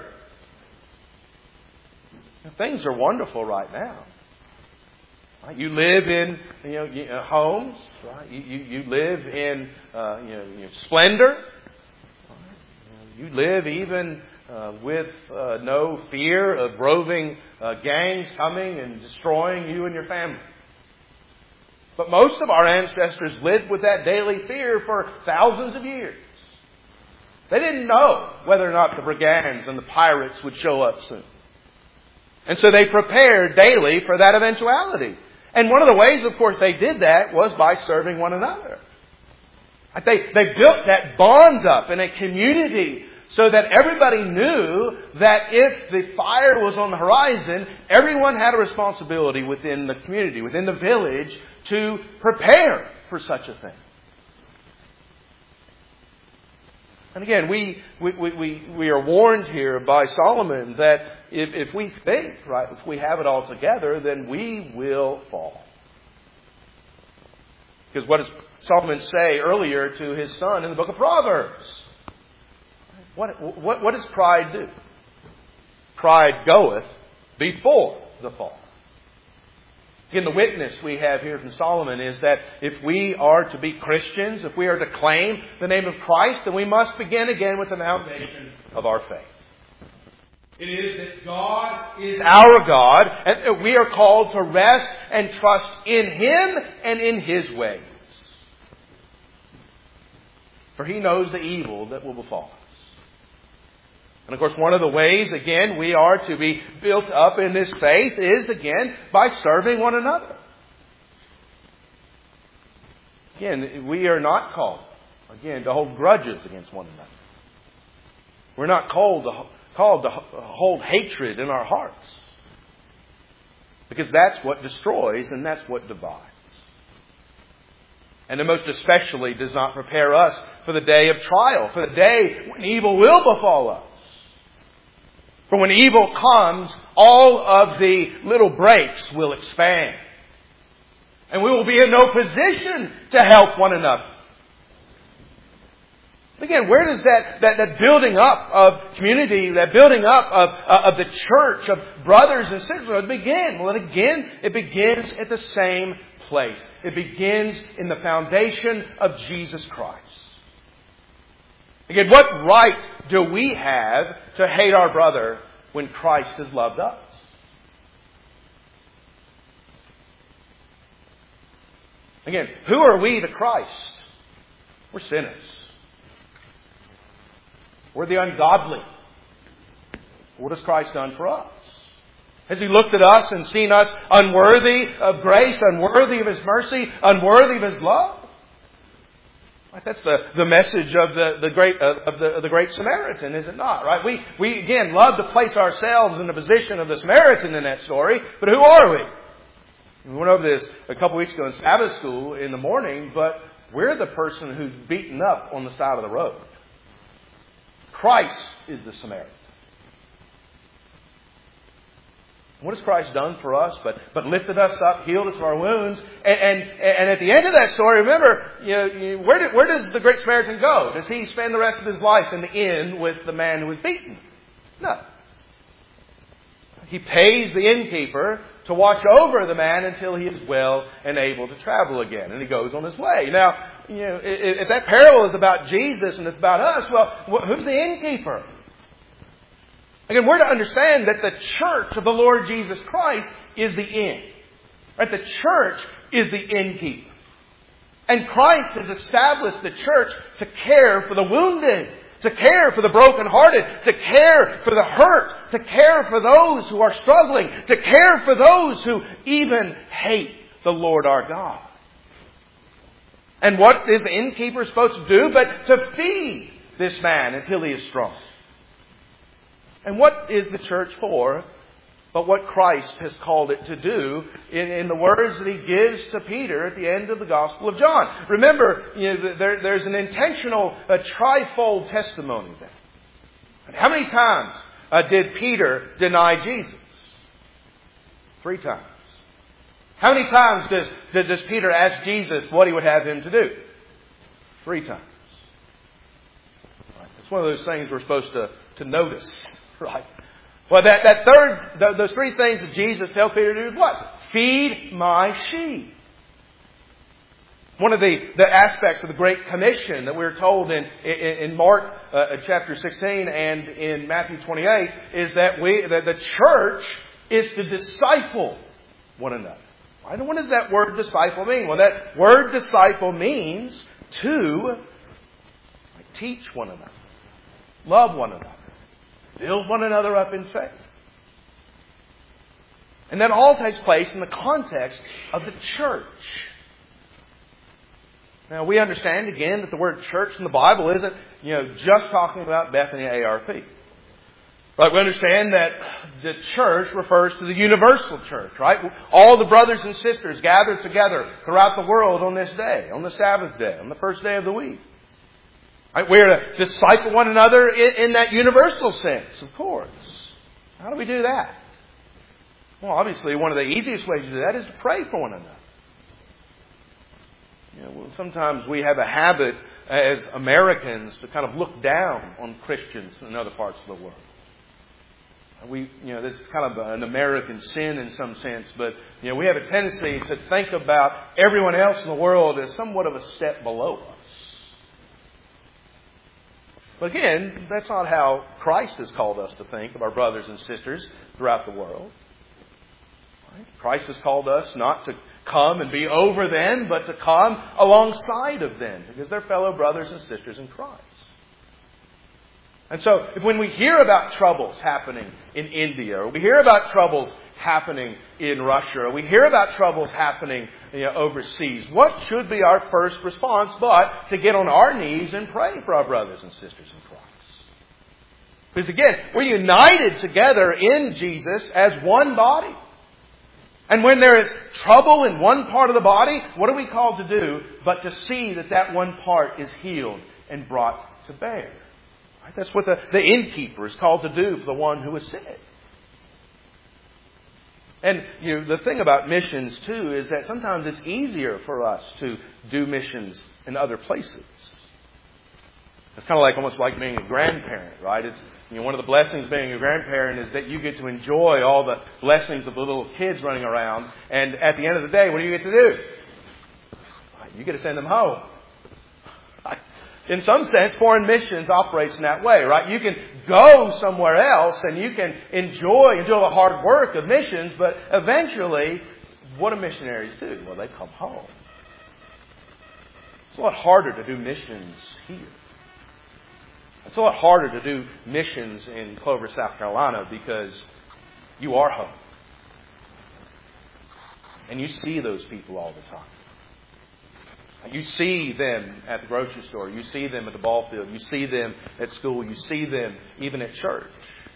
Things are wonderful right now. Right? You live in you know, you know, homes. Right? You, you, you live in uh, you know, you know, splendor. Right? You live even uh, with uh, no fear of roving uh, gangs coming and destroying you and your family. But most of our ancestors lived with that daily fear for thousands of years. They didn't know whether or not the brigands and the pirates would show up soon. And so they prepared daily for that eventuality. And one of the ways, of course, they did that was by serving one another. They, they built that bond up in a community so that everybody knew that if the fire was on the horizon, everyone had a responsibility within the community, within the village, to prepare for such a thing. And again, we, we, we, we are warned here by Solomon that if, if we think, right, if we have it all together, then we will fall. Because what does Solomon say earlier to his son in the book of Proverbs? What, what, what does pride do? Pride goeth before the fall. Again, the witness we have here from Solomon is that if we are to be Christians, if we are to claim the name of Christ, then we must begin again with the foundation of our faith. It is that God is our God, and we are called to rest and trust in Him and in His ways. For He knows the evil that will befall us. And of course, one of the ways, again, we are to be built up in this faith is, again, by serving one another. Again, we are not called, again, to hold grudges against one another. We're not called to, called to hold hatred in our hearts. Because that's what destroys and that's what divides. And it most especially does not prepare us for the day of trial, for the day when evil will befall us. For when evil comes, all of the little breaks will expand. And we will be in no position to help one another. Again, where does that, that, that building up of community, that building up of, uh, of the church, of brothers and sisters begin? Well, again, it begins at the same place. It begins in the foundation of Jesus Christ. Again, what right do we have to hate our brother when Christ has loved us? Again, who are we to Christ? We're sinners. We're the ungodly. What has Christ done for us? Has He looked at us and seen us unworthy of grace, unworthy of His mercy, unworthy of His love? That's the, the message of the, the great uh, of the of the great Samaritan, is it not? Right? We we again love to place ourselves in the position of the Samaritan in that story, but who are we? We went over this a couple weeks ago in Sabbath school in the morning, but we're the person who's beaten up on the side of the road. Christ is the Samaritan. What has Christ done for us? But but lifted us up, healed us of our wounds, and and, and at the end of that story, remember, you know, you, where did, where does the great Samaritan go? Does he spend the rest of his life in the inn with the man who was beaten? No. He pays the innkeeper to watch over the man until he is well and able to travel again, and he goes on his way. Now, you know, if that parable is about Jesus and it's about us, well, who's the innkeeper? Again, we're to understand that the church of the Lord Jesus Christ is the inn. Right? The church is the innkeeper. And Christ has established the church to care for the wounded, to care for the brokenhearted, to care for the hurt, to care for those who are struggling, to care for those who even hate the Lord our God. And what is the innkeeper supposed to do but to feed this man until he is strong? And what is the church for but what Christ has called it to do in, in the words that He gives to Peter at the end of the Gospel of John? Remember, you know, there, there's an intentional a trifold testimony there. And how many times uh, did Peter deny Jesus? Three times. How many times does, does Peter ask Jesus what He would have him to do? Three times. Right. It's one of those things we're supposed to, to notice. Right. Well, that, that third, those three things that Jesus tells Peter to do is what? Feed my sheep. One of the, the aspects of the Great Commission that we're told in, in, in Mark uh, chapter sixteen and in Matthew twenty-eight is that we that the church is to disciple one another. Right? And what does that word disciple mean? Well, that word disciple means to teach one another, love one another, build one another up in faith. And that all takes place in the context of the church. Now, we understand, again, that the word church in the Bible isn't, you know, just talking about Bethany A R P. Right? We understand that the church refers to the universal church, right? All the brothers and sisters gathered together throughout the world on this day, on the Sabbath day, on the first day of the week. Right? We're to disciple one another in, in that universal sense, of course. How do we do that? Well, obviously, one of the easiest ways to do that is to pray for one another. You know, well, sometimes we have a habit as Americans to kind of look down on Christians in other parts of the world. We, you know, this is kind of an American sin in some sense, but, you know, we have a tendency to think about everyone else in the world as somewhat of a step below us. But again, that's not how Christ has called us to think of our brothers and sisters throughout the world. Right? Christ has called us not to come and be over them, but to come alongside of them, because they're fellow brothers and sisters in Christ. And so, if when we hear about troubles happening in India, or we hear about troubles happening in Russia, or we hear about troubles happening, you know, overseas, what should be our first response but to get on our knees and pray for our brothers and sisters in Christ? Because again, we're united together in Jesus as one body. And when there is trouble in one part of the body, what are we called to do but to see that that one part is healed and brought to bear? Right? That's what the, the innkeeper is called to do for the one who is sick. And you know, the thing about missions, too, is that sometimes it's easier for us to do missions in other places. It's kind of like almost like being a grandparent, right? It's you know one of the blessings of being a grandparent is that you get to enjoy all the blessings of the little kids running around. And at the end of the day, what do you get to do? You get to send them home. In some sense, foreign missions operates in that way, right? You can go somewhere else and you can enjoy and do all the hard work of missions, but eventually, what do missionaries do? Well, they come home. It's a lot harder to do missions here. It's a lot harder to do missions in Clover, South Carolina, because you are home. And you see those people all the time. You see them at the grocery store. You see them at the ball field. You see them at school. You see them even at church.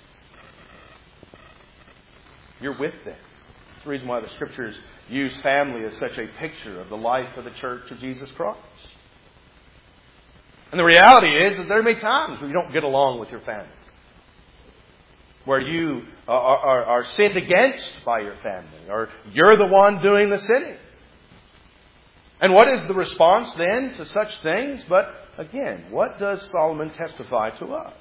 You're with them. That's the reason why the Scriptures use family as such a picture of the life of the Church of Jesus Christ. And the reality is that there may be times where you don't get along with your family. Where you are, are, are sinned against by your family. Or you're the one doing the sinning. And what is the response then to such things? But again, what does Solomon testify to us?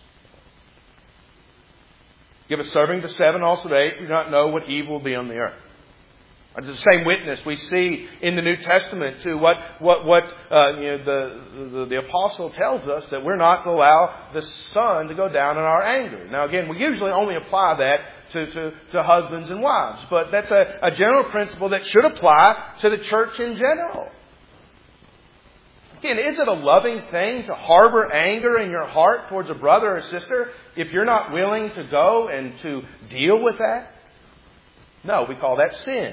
Give a serving to seven, also to eight. Do not know what evil will be on the earth. It's the same witness we see in the New Testament to what what what uh, you know, the, the the apostle tells us, that we're not to allow the sun to go down in our anger. Now again, we usually only apply that to, to, to husbands and wives, but that's a, a general principle that should apply to the church in general. Again, is it a loving thing to harbor anger in your heart towards a brother or sister if you're not willing to go and to deal with that? No, we call that sin.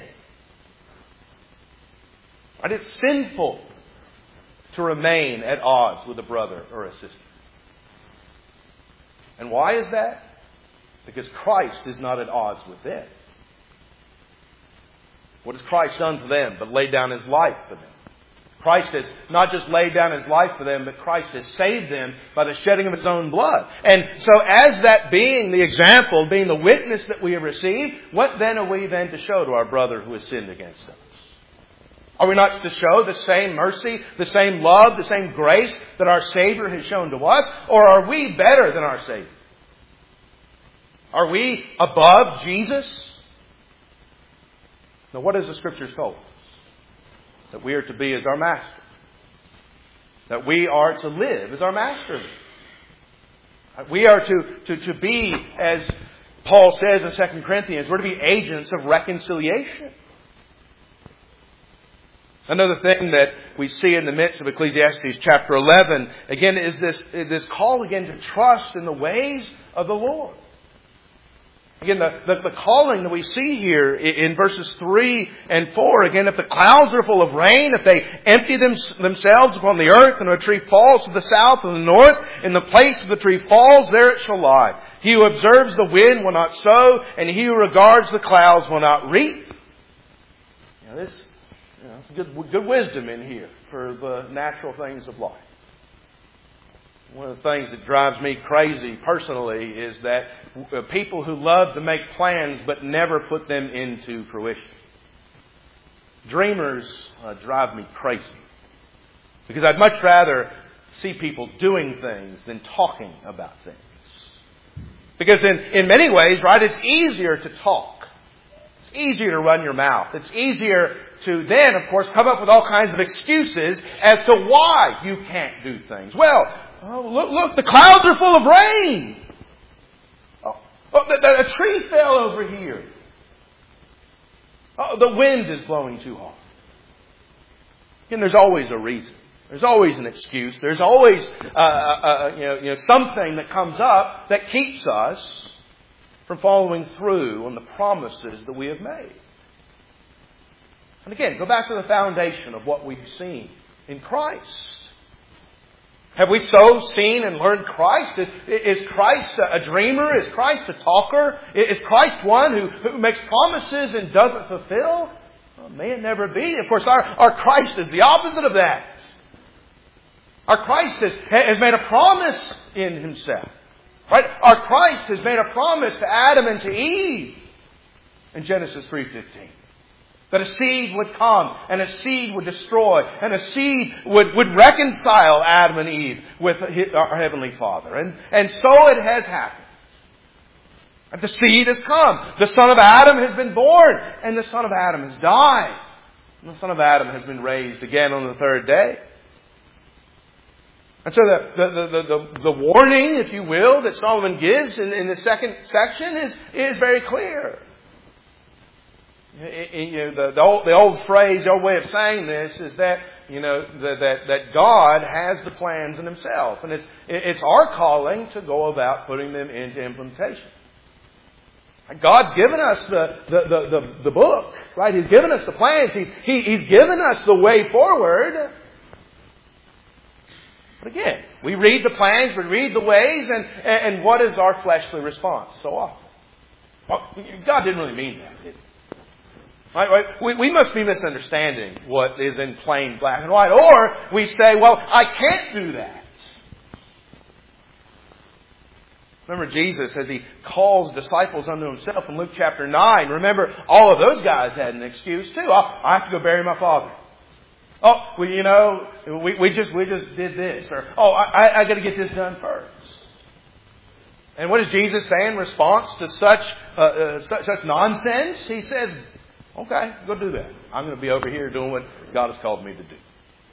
And it's sinful to remain at odds with a brother or a sister. And why is that? Because Christ is not at odds with them. What has Christ done for them but laid down His life for them? Christ has not just laid down His life for them, but Christ has saved them by the shedding of His own blood. And so as that being the example, being the witness that we have received, what then are we then to show to our brother who has sinned against us? Are we not to show the same mercy, the same love, the same grace that our Savior has shown to us? Or are we better than our Savior? Are we above Jesus? Now, what does the Scriptures told us? That we are to be as our Master. That we are to live as our Master. We are to, to, to be, as Paul says in Second Corinthians, we're to be agents of reconciliation. Another thing that we see in the midst of Ecclesiastes chapter eleven, again, is this, this call again to trust in the ways of the Lord. Again, the, the, the calling that we see here in verses three and four, again, if the clouds are full of rain, if they empty them, themselves upon the earth, and a tree falls to the south and the north, in the place where the tree falls, there it shall lie. He who observes the wind will not sow, and he who regards the clouds will not reap. Now this, you know, it's good, good wisdom in here for the natural things of life. One of the things that drives me crazy personally is that people who love to make plans but never put them into fruition. Dreamers uh, drive me crazy. Because I'd much rather see people doing things than talking about things. Because in, in many ways, right, it's easier to talk. It's easier to run your mouth. It's easier to then, of course, come up with all kinds of excuses as to why you can't do things. Well, oh, look, look, the clouds are full of rain. Oh, oh the, the, a tree fell over here. Oh, the wind is blowing too hard. And there's always a reason. There's always an excuse. There's always uh, uh, you know, you know, something that comes up that keeps us from following through on the promises that we have made. And again, go back to the foundation of what we've seen in Christ. Have we so seen and learned Christ? Is, is Christ a dreamer? Is Christ a talker? Is Christ one who, who makes promises and doesn't fulfill? Well, may it never be. Of course, our, our Christ is the opposite of that. Our Christ has, has made a promise in Himself. Right? Our Christ has made a promise to Adam and to Eve in Genesis three fifteen. That a seed would come, and a seed would destroy, and a seed would, would reconcile Adam and Eve with our Heavenly Father. And, and so it has happened. And the seed has come. The son of Adam has been born, and the son of Adam has died. And the son of Adam has been raised again on the third day. And so the, the, the, the, the warning, if you will, that Solomon gives in, in the second section is, is very clear. You know, the, the, old, the old phrase, the old way of saying this is that, you know, that, that, that God has the plans in Himself. And it's, it's our calling to go about putting them into implementation. God's given us the, the, the, the, the book, right? He's given us the plans. He's, he, he's given us the way forward. But again, we read the plans, we read the ways, and, and what is our fleshly response so often? Well, God didn't really mean that, did He? Right, right. We, we must be misunderstanding what is in plain black and white. Or we say, well, I can't do that. Remember Jesus as He calls disciples unto Himself in Luke chapter nine. Remember, all of those guys had an excuse too. Oh, I have to go bury my father. Oh, well, you know, we, we just we just did this. Or, oh, I, I got to get this done first. And what does Jesus say in response to such, uh, uh, such, such nonsense? He says, okay, go do that. I'm going to be over here doing what God has called me to do.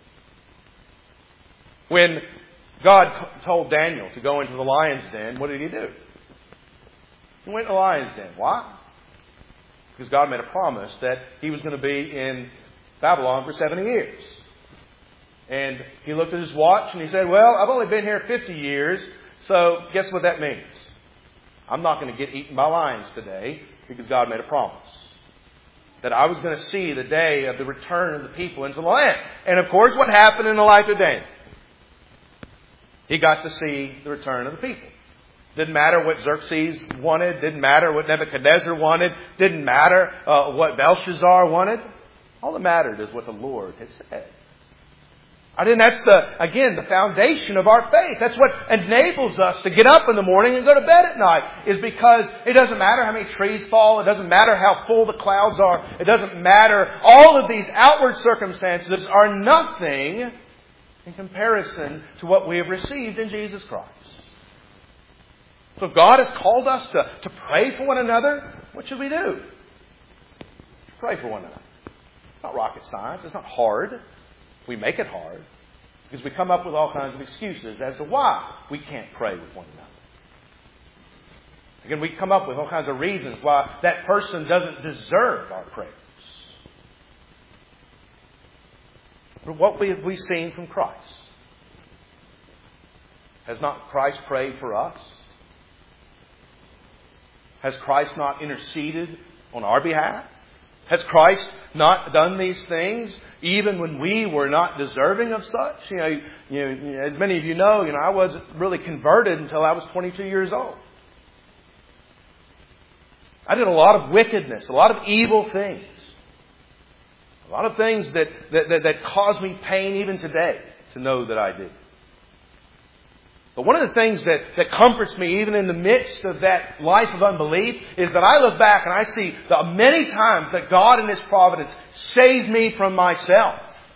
When God told Daniel to go into the lion's den, what did he do? He went to the lion's den. Why? Because God made a promise that He was going to be in Babylon for seventy years. And he looked at his watch and he said, well, I've only been here fifty years, so guess what that means? I'm not going to get eaten by lions today because God made a promise that I was going to see the day of the return of the people into the land. And of course, what happened in the life of Daniel? He got to see the return of the people. Didn't matter what Xerxes wanted. Didn't matter what Nebuchadnezzar wanted. Didn't matter uh, what Belshazzar wanted. All that mattered is what the Lord had said. I think that's the, again, the foundation of our faith. That's what enables us to get up in the morning and go to bed at night. Is because it doesn't matter how many trees fall. It doesn't matter how full the clouds are. It doesn't matter. All of these outward circumstances are nothing in comparison to what we have received in Jesus Christ. So if God has called us to, to pray for one another, what should we do? Pray for one another. It's not rocket science. It's not hard. We make it hard because we come up with all kinds of excuses as to why we can't pray with one another. Again, we come up with all kinds of reasons why that person doesn't deserve our prayers. But what we have we seen from Christ? Has not Christ prayed for us? Has Christ not interceded on our behalf? Has Christ not done these things even when we were not deserving of such? You know, you know, as many of you know, you know, I wasn't really converted until I was twenty-two years old. I did a lot of wickedness, a lot of evil things. A lot of things that, that, that, that cause me pain even today to know that I did. But one of the things that, that comforts me even in the midst of that life of unbelief is that I look back and I see the many times that God in His providence saved me from myself.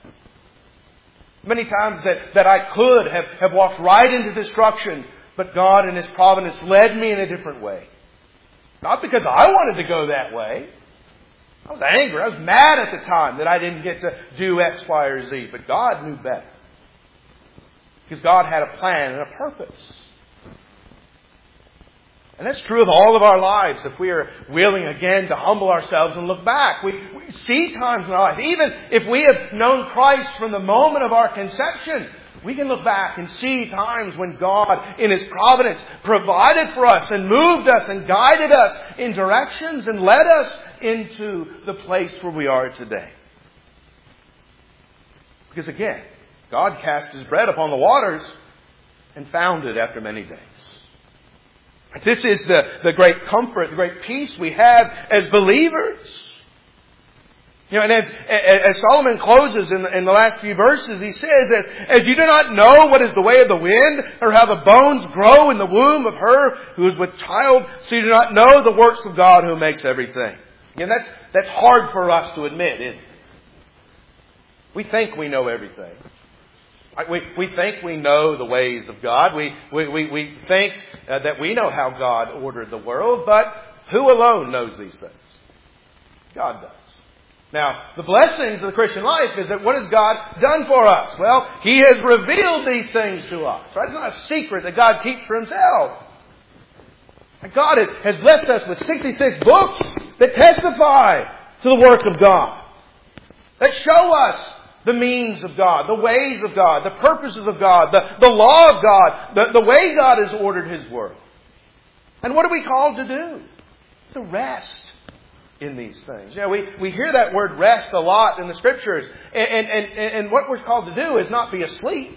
Many times that, that I could have, have walked right into destruction, but God in His providence led me in a different way. Not because I wanted to go that way. I was angry. I was mad at the time that I didn't get to do X, Y, or Z. But God knew better. Because God had a plan and a purpose. And that's true of all of our lives. If we are willing again to humble ourselves and look back, we, we see times in our life. Even if we have known Christ from the moment of our conception, we can look back and see times when God, in His providence, provided for us and moved us and guided us in directions and led us into the place where we are today. Because again, God cast His bread upon the waters and found it after many days. This is the, the great comfort, the great peace we have as believers. You know, and as, as Solomon closes in the, in the last few verses, he says, as, as you do not know what is the way of the wind, or how the bones grow in the womb of her who is with child, so you do not know the works of God who makes everything. And that's, that's hard for us to admit, isn't it? We think we know everything. We, we think we know the ways of God. We, we, we, we think uh, that we know how God ordered the world, but who alone knows these things? God does. Now, the blessings of the Christian life is that what has God done for us? Well, He has revealed these things to us. Right? It's not a secret that God keeps for Himself. God has, has blessed us with sixty-six books that testify to the work of God. That show us the means of God, the ways of God, the purposes of God, the, the law of God, the, the way God has ordered His world. And what are we called to do? To rest in these things. You know, we, we hear that word rest a lot in the Scriptures. And, and, and, and what we're called to do is not be asleep.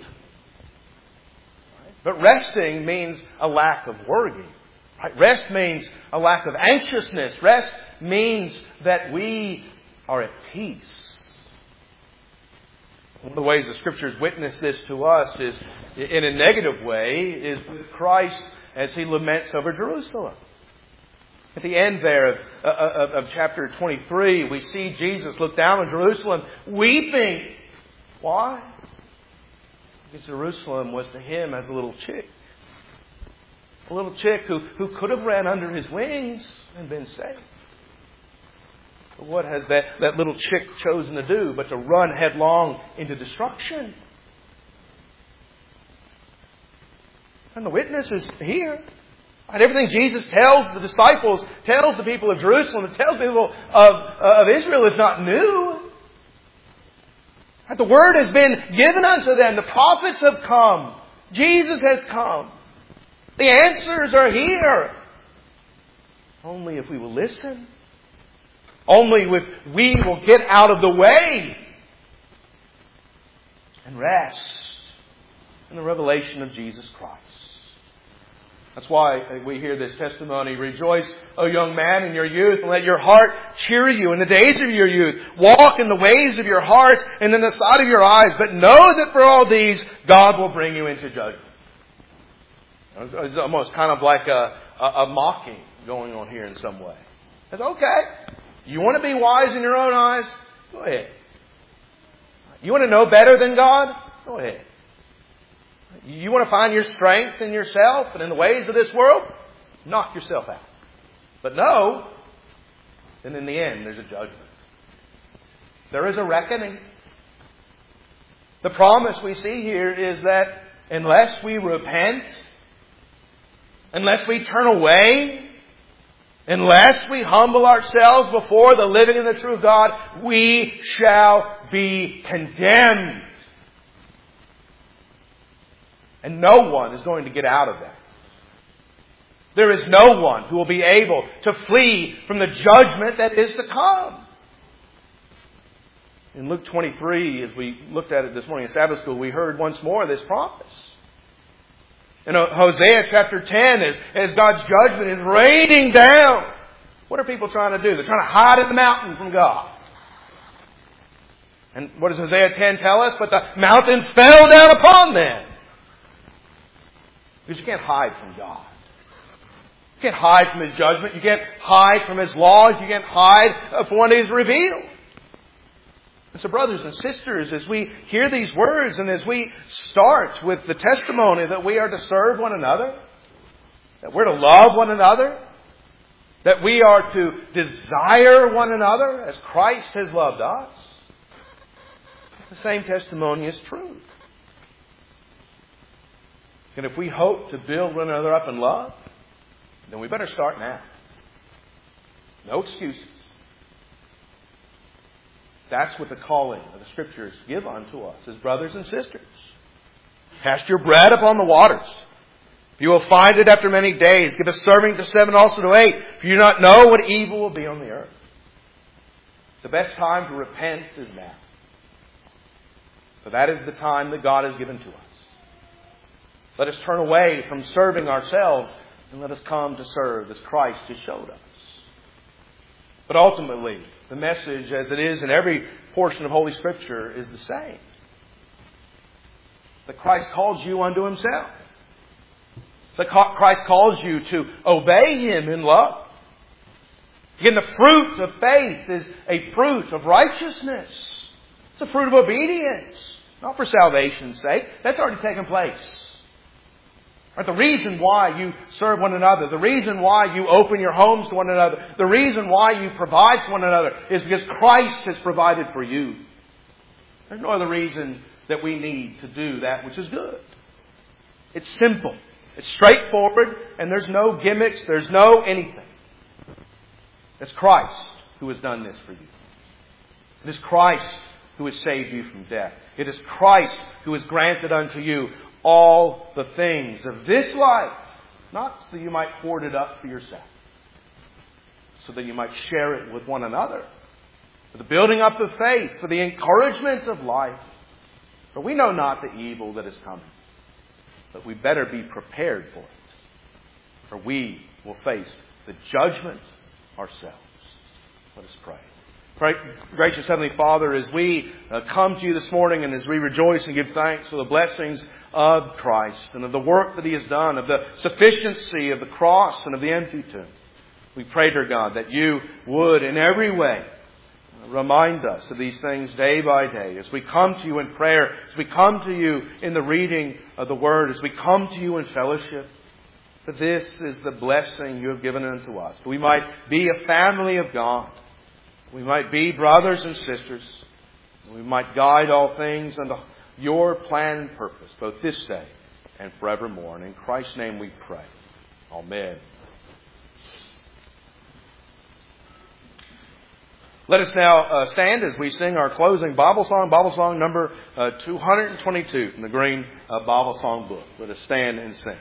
But resting means a lack of worrying. Right? Rest means a lack of anxiousness. Rest means that we are at peace. One of the ways the Scriptures witness this to us is, in a negative way, is with Christ as He laments over Jerusalem. At the end there of, of, of chapter twenty-three, we see Jesus look down on Jerusalem weeping. Why? Because Jerusalem was to Him as a little chick. A little chick who, who could have ran under His wings and been saved. But what has that, that little chick chosen to do but to run headlong into destruction? And the witness is here. Right? Everything Jesus tells the disciples, tells the people of Jerusalem, tells people of, of Israel is not new. Right? The word has been given unto them. The prophets have come. Jesus has come. The answers are here. Only if we will listen. Only if we will get out of the way and rest in the revelation of Jesus Christ. That's why we hear this testimony. Rejoice, O young man, in your youth, and let your heart cheer you in the days of your youth. Walk in the ways of your heart and in the sight of your eyes. But know that for all these, God will bring you into judgment. It's almost kind of like a, a, a mocking going on here in some way. It's okay. You want to be wise in your own eyes? Go ahead. You want to know better than God? Go ahead. You want to find your strength in yourself and in the ways of this world? Knock yourself out. But know, then in the end, there's a judgment. There is a reckoning. The promise we see here is that unless we repent, unless we turn away, unless we humble ourselves before the living and the true God, we shall be condemned. And no one is going to get out of that. There is no one who will be able to flee from the judgment that is to come. In Luke twenty-three, as we looked at it this morning in Sabbath school, we heard once more this promise. In Hosea chapter ten, as, as God's judgment is raining down, what are people trying to do? They're trying to hide in the mountain from God. And what does Hosea ten tell us? But the mountain fell down upon them. Because you can't hide from God. You can't hide from His judgment. You can't hide from His laws. You can't hide from what He has revealed. And so, brothers and sisters, as we hear these words and as we start with the testimony that we are to serve one another, that we're to love one another, that we are to desire one another as Christ has loved us, the same testimony is true. And if we hope to build one another up in love, then we better start now. No excuses. That's what the calling of the Scriptures give unto us as brothers and sisters. Cast your bread upon the waters. You will find it after many days. Give a serving to seven, also to eight. For you do not know what evil will be on the earth. The best time to repent is now. For that is the time that God has given to us. Let us turn away from serving ourselves and let us come to serve as Christ has showed us. But ultimately, the message, as it is in every portion of Holy Scripture, is the same. That Christ calls you unto Himself. That Christ calls you to obey Him in love. Again, the fruit of faith is a fruit of righteousness. It's a fruit of obedience. Not for salvation's sake. That's already taken place. Right? The reason why you serve one another, the reason why you open your homes to one another, the reason why you provide for one another is because Christ has provided for you. There's no other reason that we need to do that which is good. It's simple. It's straightforward, and there's no gimmicks, there's no anything. It's Christ who has done this for you. It is Christ who has saved you from death. It is Christ who has granted unto you all the things of this life, not so that you might hoard it up for yourself, so that you might share it with one another, for the building up of faith, for the encouragement of life. For we know not the evil that is coming, but we better be prepared for it, for we will face the judgment ourselves. Let us pray. Pray, gracious Heavenly Father, as we uh, come to you this morning and as we rejoice and give thanks for the blessings of Christ and of the work that He has done, of the sufficiency of the cross and of the empty tomb, we pray, dear God, that you would in every way remind us of these things day by day. As we come to you in prayer, as we come to you in the reading of the Word, as we come to you in fellowship, that this is the blessing you have given unto us. That we might be a family of God. We might be brothers and sisters. We might guide all things unto your plan and purpose, both this day and forevermore. And in Christ's name we pray. Amen. Let us now uh, stand as we sing our closing Bible song, Bible song number uh, two hundred twenty-two from the Green uh, Bible Song Book. Let us stand and sing.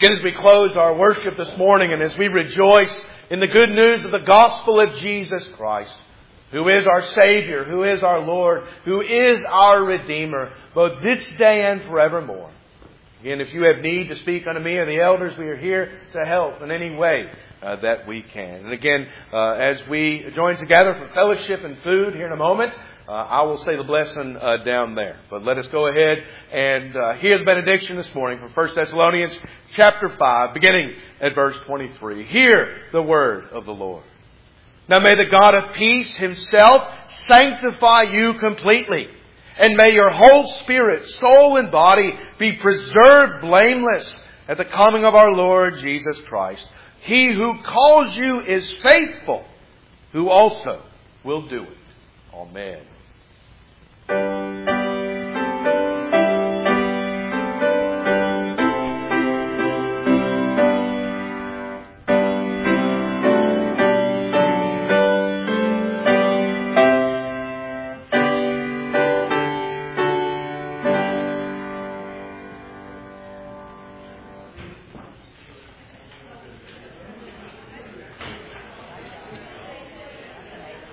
Again, as we close our worship this morning and as we rejoice in the good news of the gospel of Jesus Christ, who is our Savior, who is our Lord, who is our Redeemer, both this day and forevermore. Again, if you have need to speak unto me or the elders, we are here to help in any way uh, that we can. And again, uh, as we join together for fellowship and food here in a moment, uh, I will say the blessing uh, down there. But let us go ahead and uh, hear the benediction this morning from First Thessalonians chapter five, beginning at verse twenty-three. Hear the word of the Lord. Now may the God of peace Himself sanctify you completely. And may your whole spirit, soul, and body be preserved blameless at the coming of our Lord Jesus Christ. He who calls you is faithful, who also will do it. Amen.